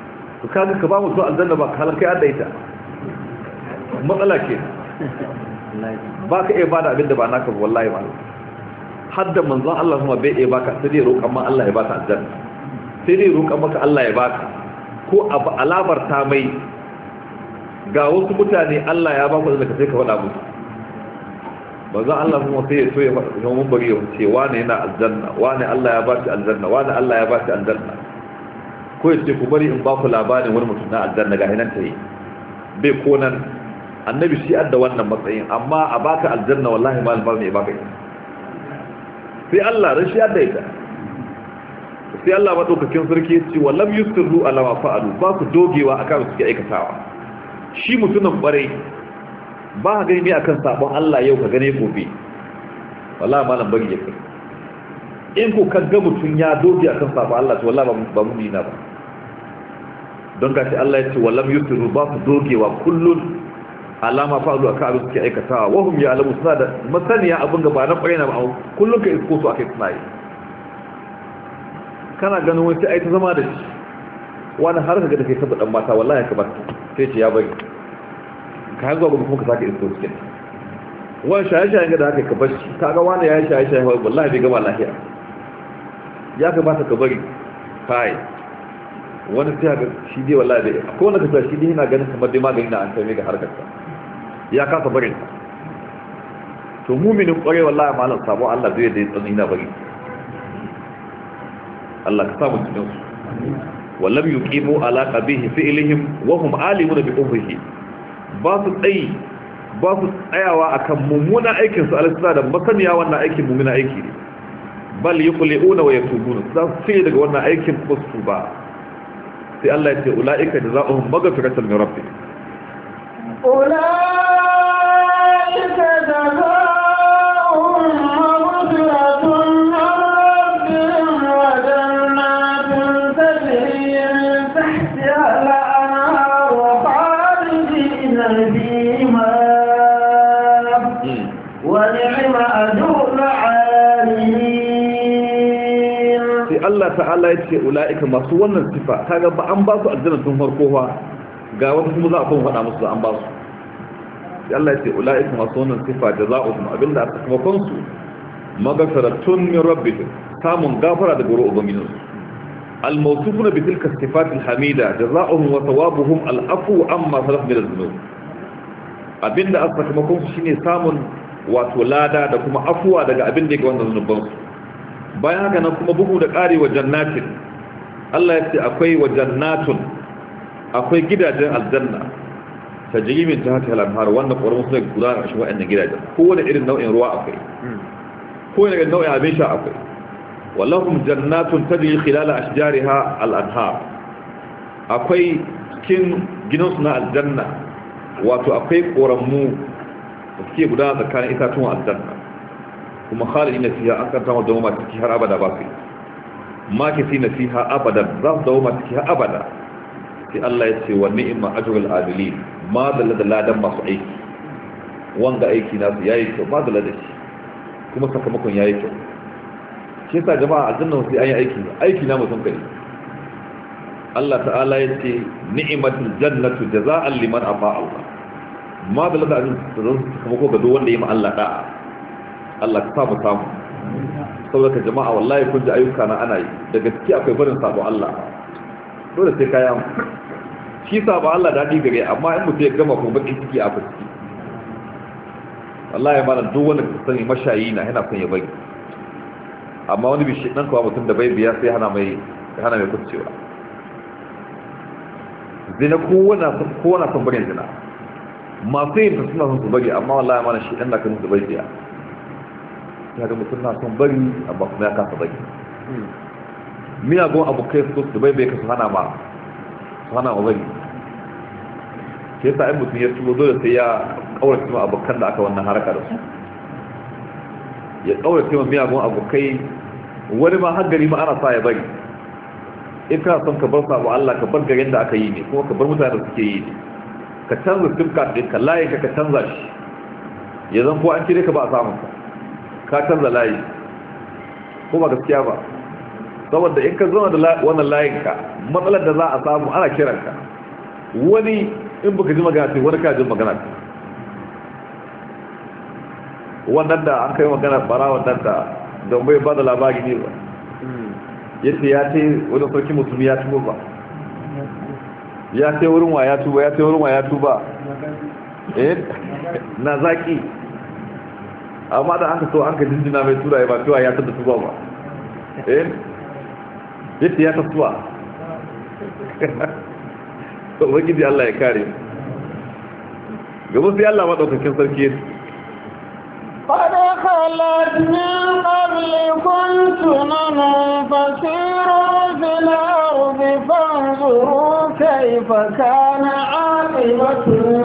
to kaga ka ba mutum aljanna ba ka halar kai adda ita matsala ke ba ka iya bada abin da ba naka wallahi ba hadda manzon Allah kuma bai iya baka sai dai roƙan ma Allah ya baka aljanna sai dai roƙan maka Allah ya baka ko alamar ta mai ga wasu mutane Allah ya ba ku da sai ka faɗa musu manzon Allah kuma sai ya so ya faɗa mun bari ya ce wani yana aljanna wani Allah ya ba shi aljanna wani Allah ya ba shi aljanna ko ya ce ku bari in ba ku labarin wani mutum na aljanna ga hinan ta yi bai konan annabi shi adda wannan matsayin amma a baka aljanna wallahi ma albar mai baka ita sai Allah ran shi adda ita sai Allah madaukakin sarki ya ce wallam yusirru ala ma fa'alu ba su dogewa akan suke aikatawa shi mutumin bare ba ga gani akan sabon Allah yau ka gane gobe wallahi malam bari ya kai in ku kaga mutun ya doge akan sabon Allah to wallahi ba mu dina ba don gashi Allah ya ce wallam yusirru ba su dogewa kullun alama fa'alu aka abin suke aikatawa wahum ya alamu suna da masaniya abin gaba na ɓarina ba kullum ka isko su aka yi suna yi kana ganin wani sai ta zama da shi wani har ka ga da kai saba ɗan mata wallahi ka bar sai ce ya bari ka hanzuwa gobe kuma ka sake isko su kenan wani shaye-shayen ga da haka ka bar shi ka ga wani ya yi shaye-shaye wallahi bai gama lahiya ya kamata ka bari kai wani sai ga shi dai wallahi bai akwai wanda ka sa shi dai yana ganin kamar dai magani na an kai ga harkar sa ya kasa barin sa to mu'minin kware wallahi malam sabo Allah zai da tsani na bari Allah ka samu cikin su wallam yuqimu ala qabihi fi'lihim wa hum alimuna bi umrihi ba su tsayawa akan mummuna aikin su alisa da masaniya wannan aikin mummuna aiki ne bal yuqliuna wa yatubuna sai daga wannan aikin kuma su ba sai Allah ya ce ula'ika jazaohum maghfiratan min rabbihim ula'ika jazaohum maghfiratun min rabbihim wa jannatun tajri min tahtiha al-anharu khalidina fiha wa ni'ma ajrul 'amilin. sai Allah ta'ala ya ce ula'ika masu wannan sifa kaga ba an ba su aljanna tun farko fa ga wata kuma za a kuma faɗa musu an ba su sai Allah ya ce ula'ika masu wannan sifa jazaohum abinda aka kuma kansu maghfiratun min rabbihim samun gafara daga wurin ubangijinsu al-mawsufuna bi tilka sifat al-hamida jazaohum wa thawabuhum al-afwu amma salaf min az-zunub abinda aka kuma kansu shine samun wato lada da kuma afuwa daga abinda yake wannan zunubansu bayan haka nan kuma bugu da ƙari wa jannatin Allah ya ce akwai wa jannatun akwai gidajen aljanna ta jimin ta hata halar wanda ƙwarar musu daga gudanar a shi wa'annan gidajen kowane irin nau'in ruwa akwai kowane irin nau'in abin sha akwai wallahum jannatun ta jiyi khilala a shijariha al'anhar akwai cikin ginansu na aljanna wato akwai ƙoranmu da suke gudana tsakanin itatuwan aljanna kuma khalidi na fiha an kanta wadda ma ciki har abada ba su makisi na fiha abada za su dawo ma ciki har abada sai Allah ya ce wa ni'ma ajrul adilin ma da ladan masu aiki wanga aiki nasu yayi kyau ma da ladan shi kuma sakamakon yayi kyau shi yasa jama'a aljanna sai an yi aiki na mutum kai Allah ta'ala ya ce ni'matul jannatu jazaa'an liman afa Allah ma da ladan sakamako ga duk wanda ya ma Allah da'a Allah ka samu saboda jama'a wallahi kun ji ayyuka na ana yi da gaske akwai barin sabo Allah dole sai kaya shi sabo Allah daɗi gare amma in mutum ya gama kuma bakin ciki a fuski wallahi ma duk wanda ka sani mashayi na yana son ya bari amma wani bishi dan kawo mutum da bai biya sai hana mai kucewa zina kowane son barin zina masu yin ta suna son su bari amma wallahi ma shi dan da kan su bai biya ya ga mutum na son bari amma kuma ya kasa bari miyagun abokai su bai ka su hana ma bari ke sa in mutum ya tulo dole sai ya kaurace ma abokan da aka wannan haraka da su ya kaurace ma miyagun abokai wani ma har gari ma ana sa ya bari in kana son ka bar sabo Allah ka bar garin da aka yi ne kuma ka bar mutane da suke yi ne ka canza sim card ɗin ka layin ka canza shi ya zan ko an kire ka ba a samun ka canza layi ko ba gaskiya ba saboda in ka zama da wannan layinka matsalar da za a samu ana kiranka wani in baka ji magana ce wani ka ji magana ce wannan da an kai magana bara wannan da don bai ba da labari ne ba yadda ya ce wani sarki musulmi ya tuba ba ya ce wurin wa ya tuba ya ce wurin wa ya tuba na zaki amma da an ka so an ka jinjina mai tura ya ba tuwa ya tada tuba ba yadda ya tafiya to wakili Allah ya kare gaba sai Allah maɗaukakin sarki قد خلت من قبلكم سنن فسيروا في الأرض فانظروا كيف كان عاقبة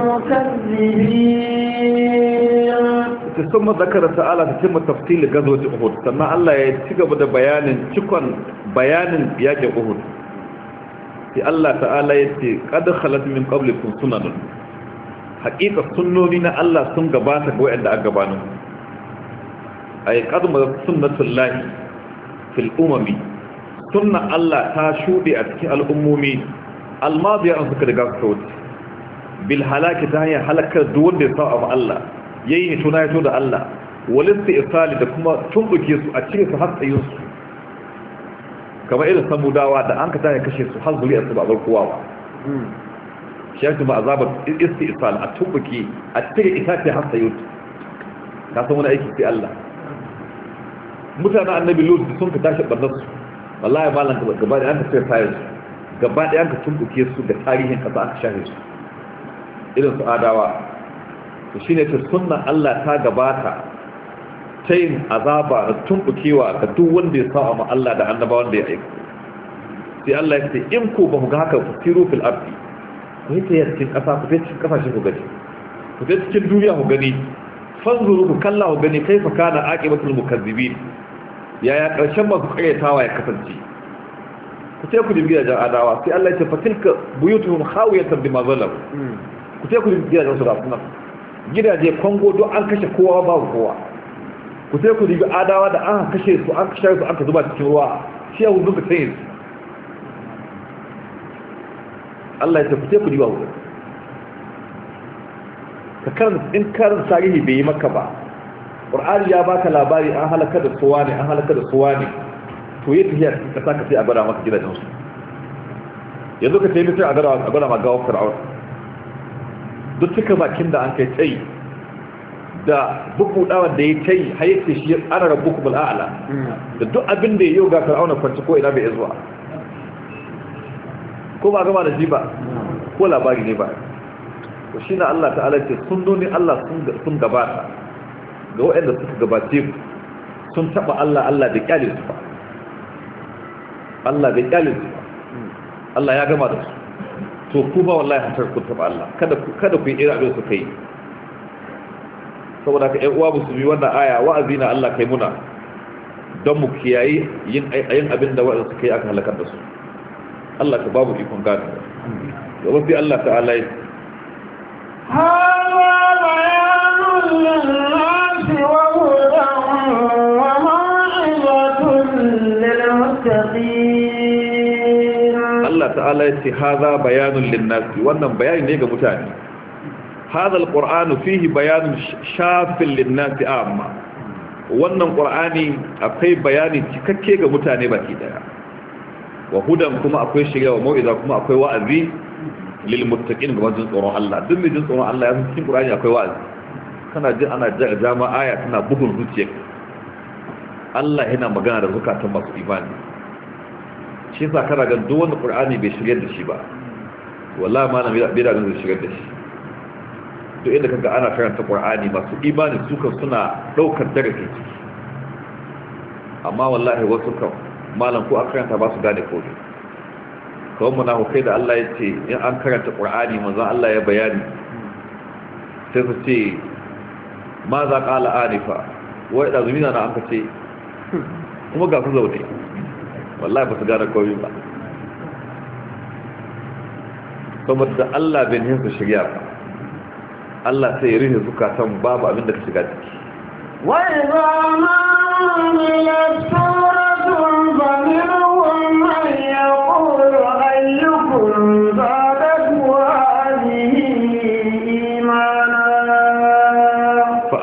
المكذبين. ثم ذكر تعالى تتم تفصيل غزوة أحد ثم الله يتيجب بيان شكرا بيان ياجي أحد في الله تعالى يتي قد خلت من قبلكم سنن حقيقة سنونين الله سنغباتك وعند أقبانه ay qadma sunnatullahi fil umami sunna Allah ta shude a cikin al'ummomi almadiya an suka daga sauti bil halaki ta hanyar halakar duk wanda ya sa'a Allah yayi tuna yato da Allah walista isali da kuma tumbuke su a cikin su har tsayin su kamar irin samudawa da an ka ta kashe su har zuriyar su ba bar kowa ba shi yake ba azabar istisal a tumbuke a cikin itace har tsayin ka san wani aiki sai Allah mutanen annabi lut sun ka tashi barnarsu wallahi malan gaba da aka sai sayar gaba da aka tumbuke su da tarihin kasa aka shafe su irin su adawa to shine ta sunna Allah ta gabata ta yin azaba da tumbukewa ga duk wanda ya sa'a ma Allah da annabawan da ya aika sai Allah ya ce in ku ba ku ga haka ku tiro fil ardi ku yi ta cikin kasa ku ta cikin kasashe ku gani ku ta cikin duniya ku gani fanzuru ku kalla ku gani kaifa kana aqibatul mukazzibin yaya karshen masu karyatawa ya kasance ku ce ku dinga da adawa sai Allah ya ce fatilka buyutuhum khawiyatan bima zalam ku ce ku dinga da su da sunan gidaje kongo do an kashe kowa babu kowa ku ce ku dinga adawa da an kashe su an kashe su aka zuba cikin ruwa shi ya zuba tayin Allah ya ce ku ce ku dinga ka karanta in karin tarihi bai yi maka ba ƙur'ani ya baka labari an halaka da suwa ne an halaka da suwa ne to yi tafiya cikin ƙasa ka sai a gwada maka gidajensu yanzu ka sai mutum a gwada ma gawar fir'aun duk cika bakin da an kai tsayi da bukuɗawa da ya tsayi har yace shi ana rabu kuma al'ala da duk abin da ya yi ga fir'aun kwanci ko ina bai zuwa ko ba gama da shi ba ko labari ne ba to shi na Allah ta'ala ce sunnoni Allah sun gabata ga waɗanda suka gabace sun taɓa Allah bai kyale su ba Allah bai kyale su ba Allah ya gama da su to ku ba wallahi hatar ku taɓa Allah kada ku yi irin abin su kai saboda ka ƴan uwa musulmi wannan aya wa'azi na Allah kai muna don mu kiyaye yin abin da waɗanda suka yi aka halakar da su Allah ka babu ikon gane gaba sai Allah ta'ala ya هذا بيان للناس وهدى وموعظة للمتقين الله تعالى يقول هذا بيان للناس wannan bayani ne ga mutane هذا القرآن فيه بيان شاف للناس amma wannan qur'ani akwai bayani cikakke ga mutane baki daya wa hudan kuma akwai shiriya wa mau'iza kuma akwai wa'azi lilmuttaqin ga wajen tsoron Allah duk mai jin tsoron Allah ya san cikin Qur'ani akwai wa'azi kana jin ana jama aya tana bugun zuciyarka Allah yana magana da zakatan masu imani shi yasa kana ga duk wanda Qur'ani bai shigar da shi ba wallahi malam bai da zai shigar da shi duk inda kaga ana karanta Qur'ani masu imani su kan suna daukar darasi ciki amma wallahi wasu kan malam ko akaranta ba su gane komai kawai munafukai da Allah ya ce in an karanta ƙur'ani manzon Allah ya bayani sai su ce ma za ƙala anifa wai da zumina na an ka ce kuma ga su zaune wallahi ba su gane kawai ba saboda Allah bin hinsu shirya ba Allah sai ya rihe zukatan babu abin da ka shiga ciki وإذا ما عملت سورة فمنهم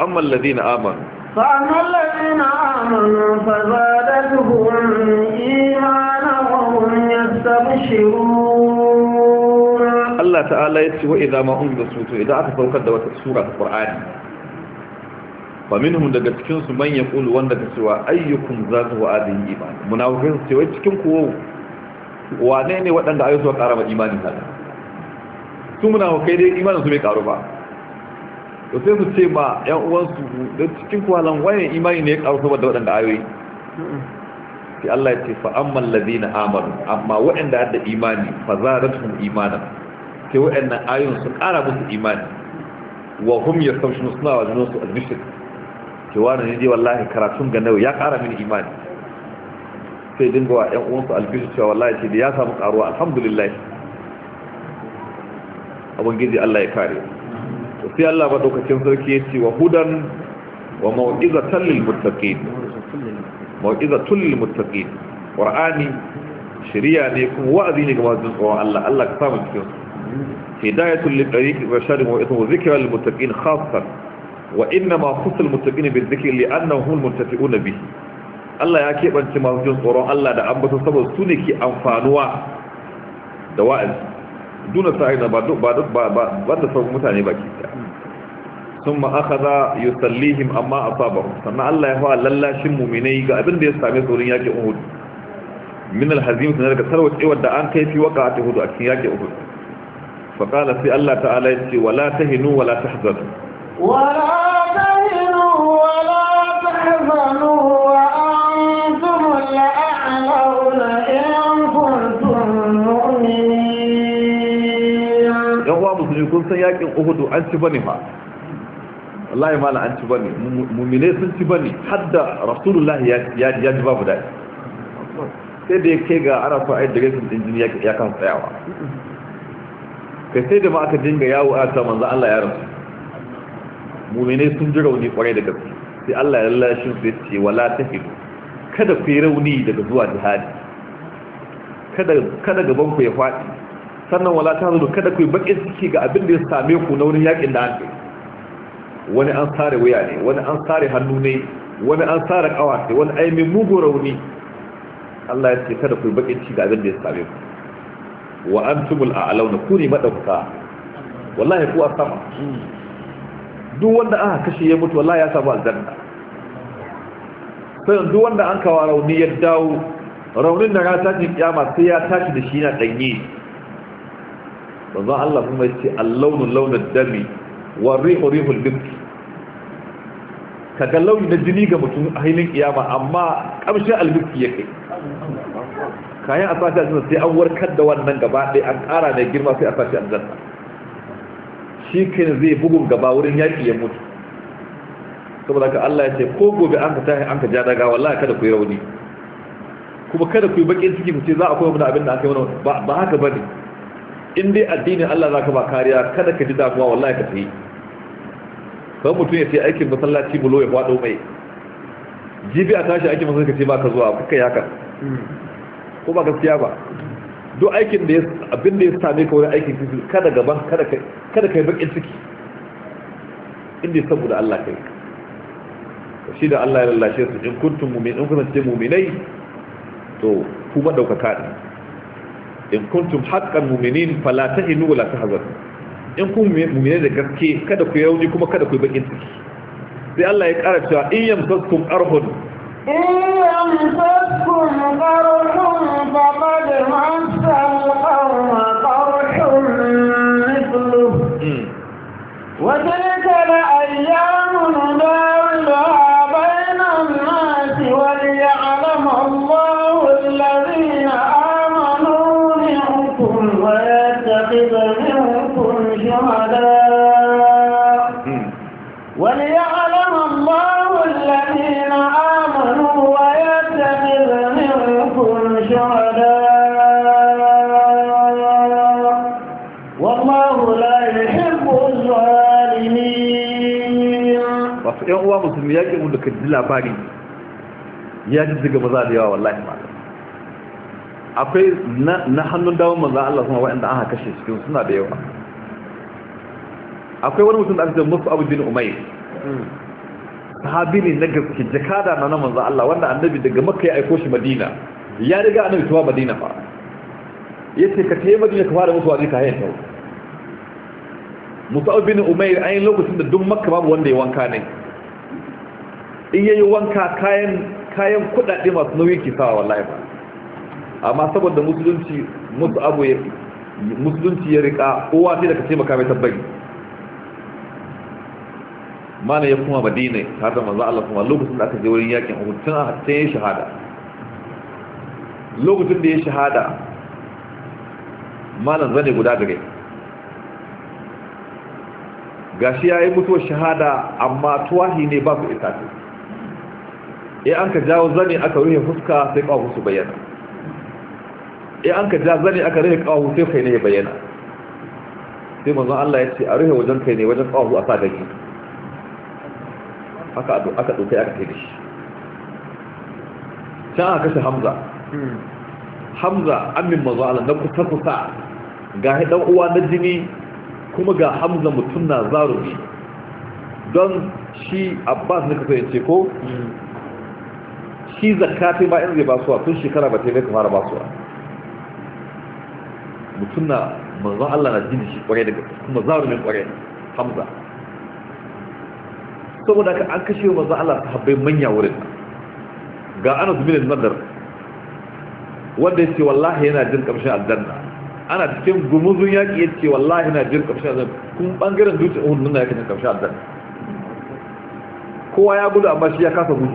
amma alladhina amanu فأما الذين آمنوا فزادتهم إيمانا وهم يستبشرون. الله تعالى يقول وإذا ما أنزل سورة إذا أتى وكذا سورة القرآن فمنهم daga cikin su man yaqulu wanda ta cewa ayyukum zatu wa hadhihi iman munafiqun ce wai cikin ku wane ne waɗanda ayyuka suka ƙara ma imani haka su munafikai dai imanin su bai ƙaru ba to sai su ce ma ƴan uwansu da cikin ku halan wani imani ne ya ƙaru saboda waɗanda ayoyi sai Allah ya ce fa ammal ladina amanu amma waɗanda da imani fa zadatuhum imanan sai waɗannan ayoyin su ƙara musu imani wa hum yastabshirun suna wa junansu albishir ke wani ne dai wallahi karatun ga nawa ya ƙara mini imani sai dinga wa ƴan uwansu albishir cewa wallahi ce da ya samu ƙaruwa alhamdulillah abun gidi Allah ya kare to sai Allah madaukakin sarki ya ce wa hudan wa mau'izatan lil muttaqin mau'izatun lil muttaqin qur'ani shari'a ne kuma wa'azi ne ga masu tsoron Allah Allah ka samu cikin su hidayatul lil tariq wa shari wa dhikra lil muttaqin khassan wa inma khussa al muttaqin bil dhikri li annahum muttafiqun bihi Allah ya kebance masu tsoron Allah da ambaton saboda su ne ke amfanuwa da wa'azi duna sa'ida ba da sauran mutane baki ɗaya sun ma'akaza yusallihim amma asabahu sannan Allah ya fawa lallashin muminai ga abin da ya same saurin yaƙin Uhud min alhazim sun daga tarwacewar da an kai fi waka ta hudu a cikin yaƙin Uhud fa qala sai Allah ta'ala ya ce wala tahinu wala tahzanu ولا تهنوا ولا تحزنوا وأنتم الأعلون إن كنتم مؤمنين. yan uwa musulmi kun san yaƙin Uhud an ci bane fa wallahi mala an ci bane mu'mine sun ci bane hadda rasulullahi ya ji babu dai sai da yake ga ana so ai daga sun injini ya kan tsayawa kai sai da ma aka dinga yawo a ta manzo Allah ya rasu mu'mine sun ji rauni kwarai da gaske sai Allah ya lallashin su yace wala tahidu kada ku yi rauni daga zuwa jihadi kada gaban ku ya faɗi sannan wala tahzanu kada ku yi bakin ciki ga abin da ya same ku na wurin yakin da aka wani an sare wuya ne wani an sare hannu ne wani an sare kawa ne wani ai mai mugu rauni Allah ya ce kada ku yi bakin ciki ga abin da ya same ku wa antumul a'launa ku ne madauka wallahi ku a sama duk wanda aka kashe ya mutu wallahi ya samu aljanna sai duk wanda an kawo rauni ya dawo raunin da ya tashi kiyama sai ya tashi da shi na danye manzo Allah kuma yace al-lawnu lawnu dami wa rihu rihul misk kaga launi na jini ga mutum a hilin kiyama amma kamshin almiski yake kayan a sashi aljanna sai an warkar da wannan gaba ɗaya an ƙara mai girma sai a sashi aljanna shi kai zai bugun gaba wurin yaƙi ya mutu saboda ka Allah ya ce ko gobe an ka tashi an ka ja daga wallahi kada ku yi rauni kuma kada ku yi bakin ciki ku ce za a koya mana abin da aka yi mana ba haka bane in dai addinin Allah zaka ba kariya kada ka ji damuwa wallahi ka tayi kan mutum ya ce aikin masallaci bulo ya fado mai jibi a tashi aikin masallaci ka ce ba ka zuwa kuka yi haka ko ba gaskiya ba duk aikin da abin da ya same ka wani aikin cikin kada gaban kada kai bakin ciki inda saboda Allah kai shi da Allah ya lallashe su in kuntum mu'minin in kuntum mu'minai to ku madaukaka ne in kuntum haqqan mu'minin fala tahinu wala tahzanu in kun mu'mine da gaske kada ku yauni kuma kada ku yi bakin ciki sai Allah ya ƙara cewa in yamsaskum arhun يمسككم قرح فقد مس القوم قرح مثله وتلك الأيام نداولها بين الناس وليعلم الله الذين آمنوا منكم ويتخذ منكم شهداء وليعلم الله الذين آمنوا ويتخذ منكم شهداء والله لا يحب الظالمين. wasu ƴan uwa musulmi ya ƙi da kaji labari ya ji daga maza da yawa wallahi ma akwai na hannun dawon manzan Allah kuma waɗanda aka kashe cikin suna da yawa akwai wani mutum da aka ce musu abu bin umayr sahabi ne na gaske jakada na manzo Allah wanda annabi daga makka ya aiko shi madina ya riga annabi tuwa madina fa yace ka tayi madina ka fara musu wazi ka hayar tau Musa'ab bin Umair ayin lokacin da duk makka babu wanda ya wanka ne in yayi wanka kayan kudade masu nauyi ke sawa wallahi ba amma saboda musulunci ya rika kowa sai da ka taimaka mai tabbari mana ya kuma madina har da manzo Allah kuma lokacin da aka je wurin yakin Uhud tun a sai ya shahada lokacin da ya shahada malan zane guda gare gashi yayi mutuwar shahada amma tuwahi ne ba su isa an ka jawo zane aka rufe fuska sai kawo su bayyana an ka ja zane aka rufe kawo sai kai ne ya bayyana sai manzo Allah ya ce a rufe wajen kai ne wajen kawo a sa daki aka ɗauke aka kai da shi can aka kashe hamza amin mazu ala na kusa ga ɗan uwa na jini kuma ga hamza mutum na zarumi don shi abbas ne kasa yance ko shi zakati ba in zai basuwa tun shekara ba ta yi ka fara basuwa mutum na manzo Allah na jini shi kwarai daga kuma zarumin kwarai hamza saboda ka an kashe manzo Allah sahabbai manya wurin ga Anas bin Nadar wanda yace wallahi yana jin kamshin aljanna ana cikin gumuzun yaki yace wallahi yana jin kamshin aljanna kun bangaren dutse Uhud nan yake jin kamshin aljanna kowa ya gudu amma shi ya kasa gudu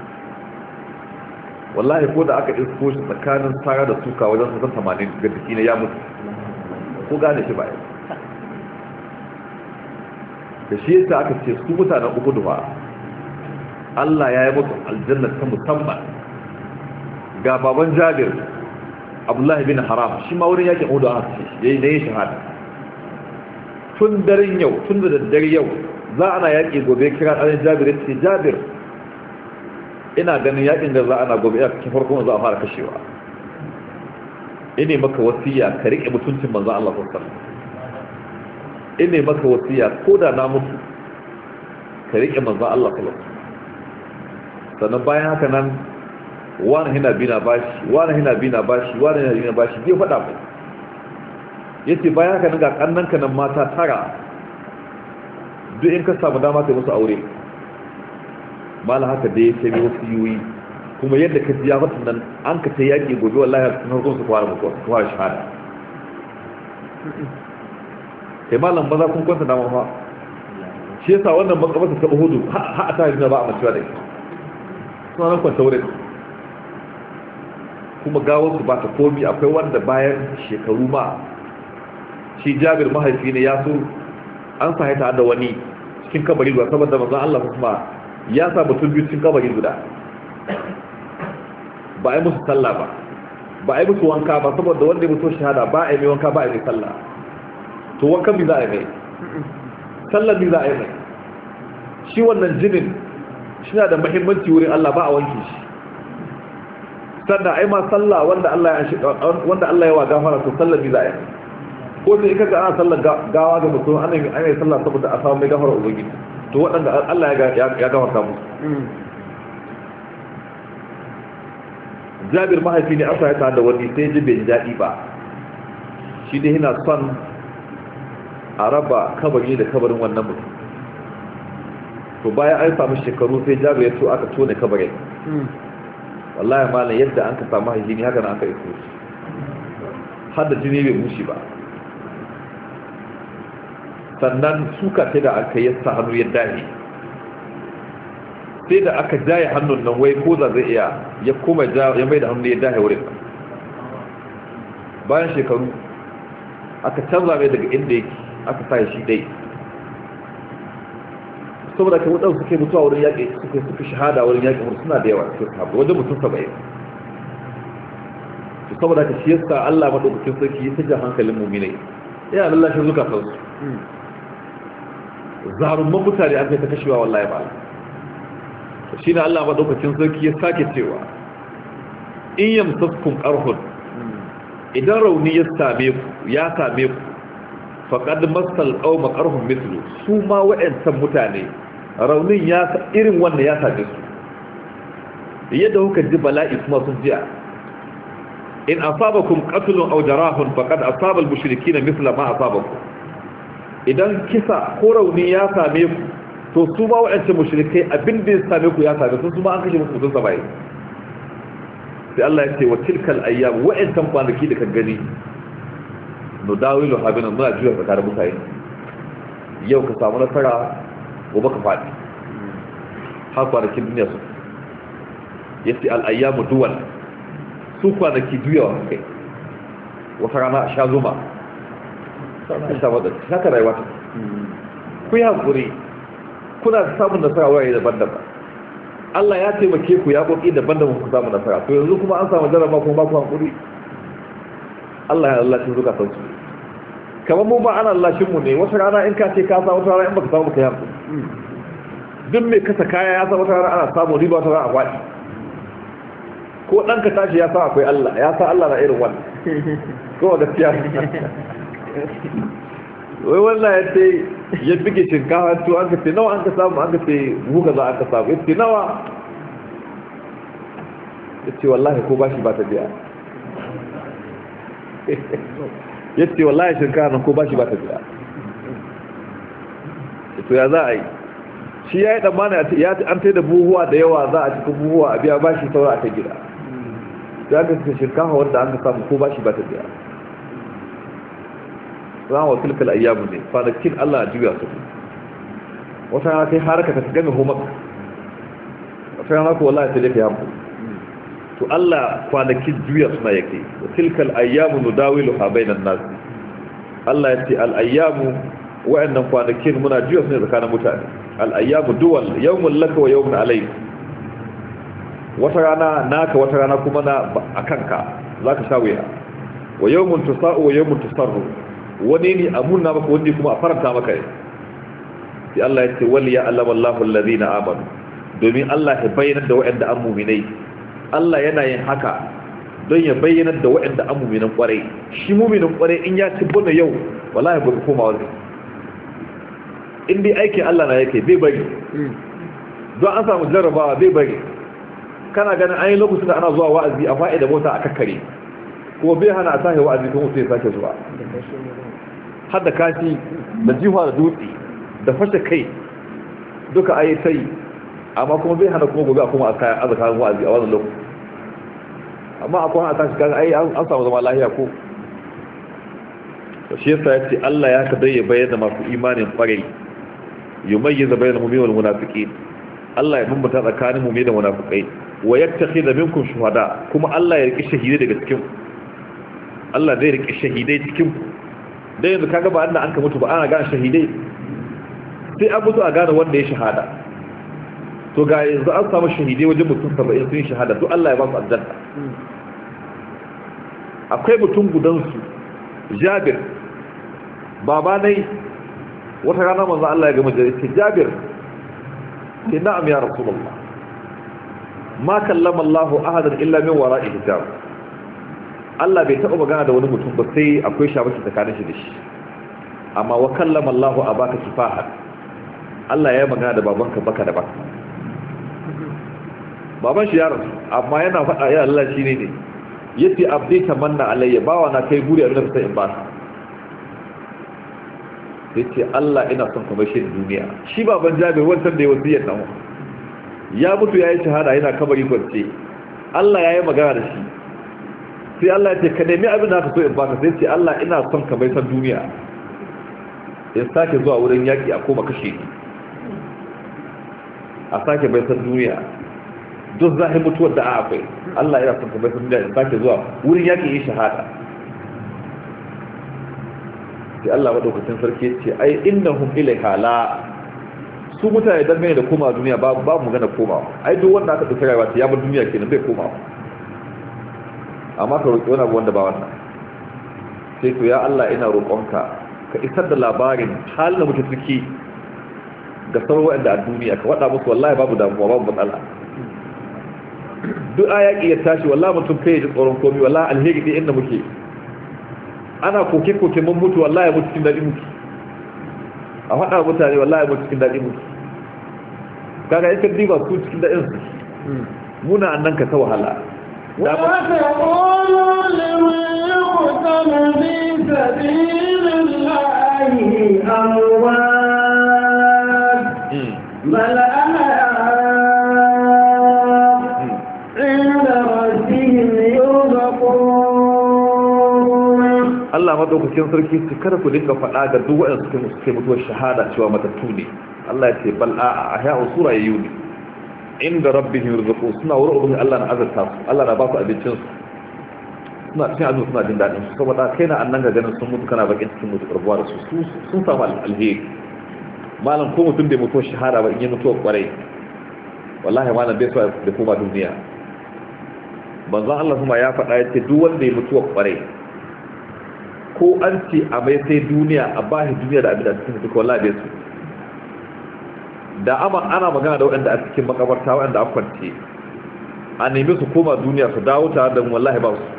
wallahi ko da aka isko shi tsakanin tara da suka wajen 80 ga jiki ne ya mutu ko gane shi ba da shi yasa aka ce su mutanen Uhud ba Allah ya yi musu aljanna ta musamman ga baban Jabir Abdullah bin Haram shi ma wurin yakin Uhud aka ce yayi da shahada tun daren yau tun da daddare yau za ana yaki gobe kira ɗan Jabir ya ce Jabir ina ganin yakin da za ana gobe ya kake farkon za a fara kashewa ine maka wasiya ka rike mutuncin manzon Allah sallallahu alaihi wasallam ine maka wasiya ko da na mutu ka rike manzon Allah sallallahu alaihi wasallam sannan bayan haka nan wani hina bina bashi wani hina bina bashi wani hina bina bashi bai faɗa mai yace bayan haka nan ga kannanka nan mata tara duk in ka samu dama kai musu aure mala haka da ya tabi wasu yiwuyi kuma yadda ka ji ya fatan nan an ka ta yaƙi gobe wallahi sun harkun su kwara mutuwa su kwara shahada kai malam ba za kun kwanta dama fa shi yasa wannan makamata ta uhudu ha a tarihi na ba a macewa da ita suna nan kwanta wurin kuma gawarsu ba ta komi akwai wanda bayan shekaru ma shi Jabir mahaifi ne ya so an sa haita da wani cikin kabari guda saboda manzon Allah kuma ya sa mutum biyu cikin kabari guda ba a yi musu sallah ba a yi musu wanka ba saboda wanda ya mutu shahada ba a yi mai wanka ba a yi mai sallah to wankan bi za a yi mai sallah bi za a yi mai shi wannan jinin shi na da muhimmanci wurin Allah ba a wanke shi sannan ai ma sallah wanda Allah ya wa gafara to sallah bi za a yi ko sai kaga ana sallar gawa ga mutum ana yi sallah saboda a samu mai gafara ubangiji to waɗanda Allah ya gafarta musu Jabir mahaifi ne aka yata da wani sai ji bai daɗi ba shi dai yana son a raba kabari da kabarin wannan mutum to bayan an samu shekaru sai Jabir ya so aka tone kabarin wallahi malam yadda an ka samu mahaifi ne haka na aka iso shi har da jini bai mushi ba sannan suka ta da aka yi sa hannu ya dahi sai da aka jaye hannun nan wai ko za zai iya ya kuma ya mai da hannu ya dahi wurin bayan shekaru aka canza mai daga inda yake aka sa shi dai saboda kai waɗanda suke mutuwa wurin yaƙi suka shahada wurin yaƙi suna da yawa suka haɓu wajen mutum 70 saboda ka shi yasa Allah maɗaukakin sarki ya ta hankalin muminai yana lallashin zukatansu zarumman mutane an kai ta kashewa wallahi ba shi ne Allah maɗaukacin sarki ya sake cewa in yamsaskun ƙarhun idan rauni ya same ku faƙad masal ƙauma ƙarhun mislu su ma waɗancan mutane raunin ya irin wanda ya same su yadda kuka ji bala'i kuma sun jiya in asabakum qatlun aw jarahun faqad asaba al-mushrikeena mithla ma asabakum idan kisa ko rauni ya same ku to su ba waɗancan mushrikai abin da ya same ku ya same su ma an kashe musu mutum 70 sai Allah ya ce wa tilkal ayyam wa'antan kwanaki da ka gani no dawilu habina muna juya tsakanin mutane yau ka samu nasara gobe ka faɗi har kwanakin duniya su yace al ayyamu duwal su kwanaki juyawa kai wata rana a sha zuma a sha wadda haka rayuwa ta ku yi hankuri kuna samun nasara wurare daban-daban Allah ya taimake ku ya koki daban-daban ku samu nasara to yanzu kuma an samu jarraba kuma ba ku hankuri Allah ya Allah shi zuka san su kamar mu ba ana lashin mu ne wata rana in ka ce ka samu wata rana in baka samu kai hankuri duk mai kasa kaya ya samu wata rana ana samu riba wata rana a kwaɗi ko ɗanka tashi ya sa akwai Allah ya sa Allah na irin wannan ko gaskiya wai wannan ya ce ya bige shinkafa to an ka ce nawa an ka samu an ka ce buga za an ka samu ya ce nawa ya ce wallahi ko bashi ba ta biya ya ce wallahi shinkafa nan ko bashi ba ta biya to ya za a yi shi ya yi tsammani an tai da buhuwa da yawa za a cikin buhuwa a biya bashi saura a ta gida ya ga cikin shinkafa wanda an ka samu ko bashi ba ta biya zama wa tilkal ayyamu ne kwanakin Allah a juya su wata rana kai haraka ta game homak wata rana ko wallahi sai dai kai hambu to Allah kwanakin juya suna yake wa tilkal ayyamu nudawiluha bainan nas Allah ya ce al ayyamu wa'annan kwanakin muna juya su ne tsakanin mutane al ayyamu duwal yawmul laka wa yawmun alayk wata rana naka wata rana kuma na akanka zaka sha wuya wa yawmun tusa'u wa yawmun tusarru wani ne a munna maka wani kuma a faranta maka ne sai Allah ya ce wali ya allama Allahu allazina amanu domin Allah ya bayyana da waɗanda an mu'minai Allah yana yin haka don ya bayyana da waɗanda an mu'minan kwarai shi mu'minin kwarai in ya ci bana yau wallahi ba koma wani in dai aikin Allah na yake bai bari don an samu jarrabawa bai bari kana ganin an yi lokacin da ana zuwa wa'azi a fa'ida mota a kakkare kuma bai hana a sahi wa'azi kuma sai sake zuwa har da kashi da jiwa da dutse da fashe kai duka ayi sai amma kuma bai hana kuma gobe a kuma a zakarin wa'azi a wannan lokaci amma akwai a tashi kaga ai an samu zama lahiya ko to shi yasa yace Allah ya ka dai ya bayyana masu imanin kwarai yumayyizu bainal mu'minin wal munafiqin Allah ya bambata tsakanin mu'mini da munafikai wa yattakhidha minkum shuhada kuma Allah ya riki shahidai daga cikin Allah zai riki shahidai cikin ku dai yanzu kaga ba Allah an ka mutu ba ana gane shahidai sai an mutu a gane wanda ya shahada to ga yanzu an samu shahidai wajen mutum 70 sun yi shahada to Allah ya ba su aljanna akwai mutum gudansu Jabir baba nai wata rana manzo Allah ya ga majalisi Jabir sai na'am ya rasulullah ma kallama Allah ahadan illa min wara'i hijab Allah bai taɓa magana da wani mutum ba sai akwai shabaki tsakanin shi da shi amma wa kallama Allah abaka kifahan Allah ya magana da babanka baka da baka baban shi ya rasu amma yana faɗa ya Allah shine ne yace abdi tamanna alayya bawa na kai guri abin da sai in ba yace Allah ina son ka bashi duniya shi baban Jabir wannan da ya wasiyar nan ya mutu yayi shahada yana kabari kwance Allah yayi magana da shi sai Allah ya ce ka nemi abin da ka so in baka sai ce Allah ina son ka bai san duniya in sake zuwa wurin yaki a koma kashe ni a sake bai san duniya duk zahi mutuwar da akwai Allah yana son ka bai san duniya in sake zuwa wurin yaki yi shahada sai Allah madaukakin sarki ce ai innahum ilayka la su mutane dan mai da koma duniya babu magana koma ai duk wanda aka dauki rayuwa ya bar duniya kenan bai koma amma ka roƙi wani abu wanda ba wannan sai to ya Allah ina roƙonka ka isar da labarin halin da muke ciki ga sauran waɗanda a duniya ka waɗa musu wallahi babu damuwa babu matsala duk ayaki ya tashi wallahi mutum kai ji tsoron komi wallahi alheri dai inda muke ana koke-koke mun mutu wallahi mutu cikin daɗi mutu a faɗa mutane wallahi mutu cikin daɗi mutu kaga ita diba su cikin da insu muna annan ka ta wahala ولا تقولوا لمن يقتل في سبيل الله أموات بل أحياء عند ربهم يرزقون. Allah madaukakin sarki su kada ku dinga faɗa ga duk waɗanda suke mutuwar shahada cewa matattu ne. Allah ya ce bal a'a ahya'u sura yuni inda rabbihim yarzuqun suna wurin ubangiji Allah na azurta su Allah na ba su abincin su suna cikin azumi suna jin daɗin su saboda kai na annan ga ganin sun mutu kana bakin cikin mutu karbuwa da su sun samu alheri malam ko mutum bai mutuwar shahada ba in yi mutuwar kwarai wallahi malam bai so da koma duniya banzan Allah kuma ya faɗa ya ce duk wanda ya mutuwar kwarai ko an ce a mai sai duniya a bashi duniya da abin da cikin duk wallahi bai su da ana magana da waɗanda a cikin makabarta waɗanda a kwance a nemi su koma duniya su dawo tare da wallahi ba su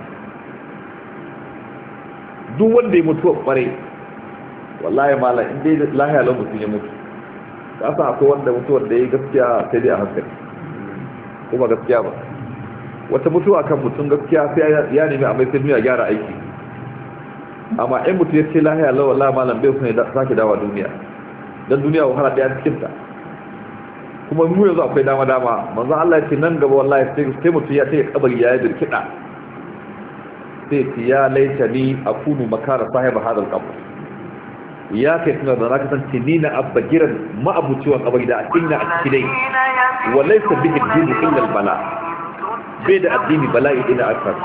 duk wanda ya mutu a ƙware wallahi malam inda ya lahiya lau mutum ya mutu ka san akwai wanda mutuwar da ya gaskiya sai dai a hankali kuma gaskiya ba wata mutuwa kan mutum gaskiya sai ya nemi a mai sai duniya gyara aiki amma in mutum ya ce lahiya lau wallahi malam bai sun ya sake dawa duniya don duniya wahala ɗaya cikinta kuma mu yanzu akwai dama manzon Allah ya ce nan gaba wallahi sai mutum ya take kabari ya yi birkida sai ce ya laita ni akunu makara sahiba hadal qabr ya kai tuna da naka san ni na abbagiran ma'abuciwan kabari da inna a cikin dai walaysa bihi din illa al bala bai da addini bala'i ina akar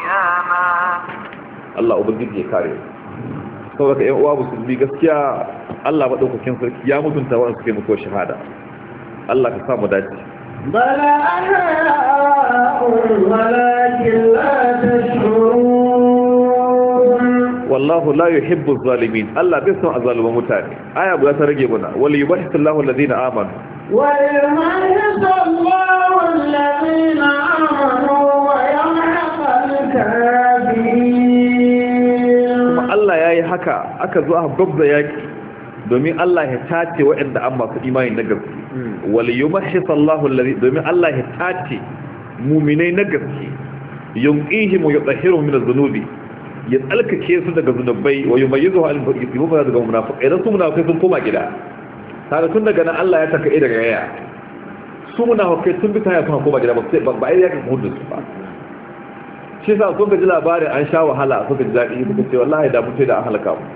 Allah ubangiji ya kare saboda ƴan uwa musulmi gaskiya Allah madaukakin sarki ya mutunta wanda suke mutuwar shahada Allah ka samu dace bala walakin la tashurun wallahu la yuhibbu adh-dhalimin Allah bai son azaluma mutane aya guda ta rage muna wal yubahhisallahu alladhina amanu wal yubahhisallahu alladhina amanu wa yamhaqal kafirin kuma Allah yayi haka aka zo aka gobda yaki domin Allah ya tace waɗanda an masu imani na gaske wal yumahhis Allahu alladhi domin Allah ya tace mu'minai na gaske yunqihim wa yutahhiruhum min adh-dhunubi ya tsalkake su daga zunubai wa yumayyizuhu al-mu'minina daga munafiqai dan su munafiqai sun koma gida tare tun daga nan Allah ya taka daga yaya su munafiqai sun bi ta ya koma gida ba ai ya kan hudu su ba shi sa kun ga ji labarin an sha wahala suka ji dadi suka ce wallahi da mutai da an halaka mu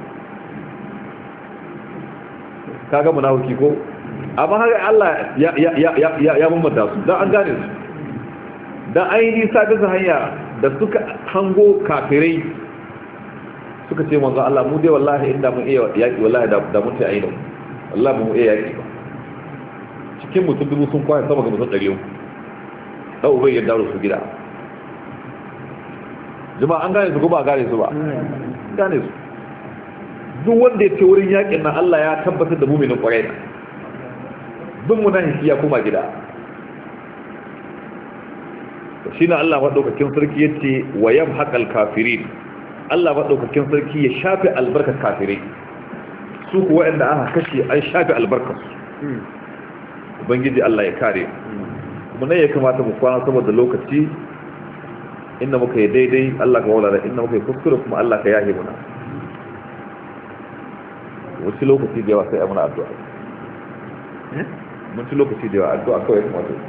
kaga munafiki ko amma haka Allah ya bambanta su dan an gane su dan ainihi sabi su hanya da suka hango kafirai suka ce manzo Allah mu dai wallahi inda mun iya yaki wallahi da mun ta ainihi wallahi mun iya yaki ba cikin mutum dubu sun kwaya sama ga mutum 100 da ubai ya dawo su gida jama'a an gane su ko ba gane su ba gane su duk wanda ya ce wurin yakin nan Allah ya tabbatar da muminin kwarai na duk munafiki ya koma gida shi na Allah maɗaukakin sarki ya ce wa yamhaqal kafirin Allah maɗaukakin sarki ya shafe albarkar kafirai su kuwa waɗanda aka kashe an shafe albarkar su ubangiji Allah ya kare mu ne ya kamata mu kwana saboda lokaci inda muka yi daidai Allah ka wala da inda muka yi kuskure kuma Allah ka yahe muna wasu lokaci da yawa sai a muna addu'a mun ci lokaci da yawa addu'a kawai kuma to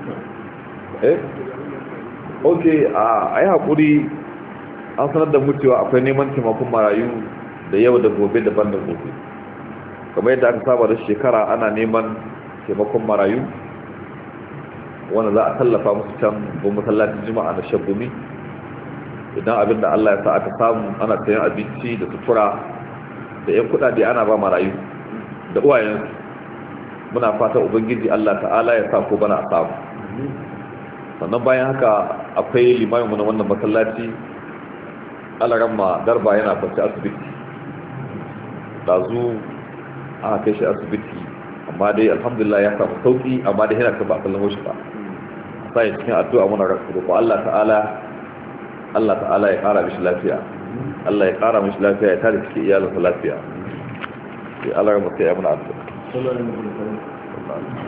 ok a yi haƙuri an sanar da mutuwa akwai neman taimakon marayu da yau da gobe daban da gobe kamar yadda aka saba da shekara ana neman taimakon marayu wanda za a tallafa musu can gun masallacin jima'a na shaggumi idan abin da Allah ya sa aka samu ana sayan abinci da sutura da 'yan kudade ana ba marayu da uwayensu muna fata ubangiji Allah ta'ala ya sa ko bana a samu sannan bayan haka akwai limamin mu na wannan masallaci alaramma garba yana kwanci asibiti dazu aka kai shi asibiti amma dai alhamdulillah ya samu sauki amma dai yana ka ba kallon shi ba sai cikin addu'a muna roƙo Allah ta'ala ya ƙara mishi lafiya Allah ya ƙara mishi lafiya ya tare cikin iyalinsa lafiya sai Allah ya mutu ya muna addu'a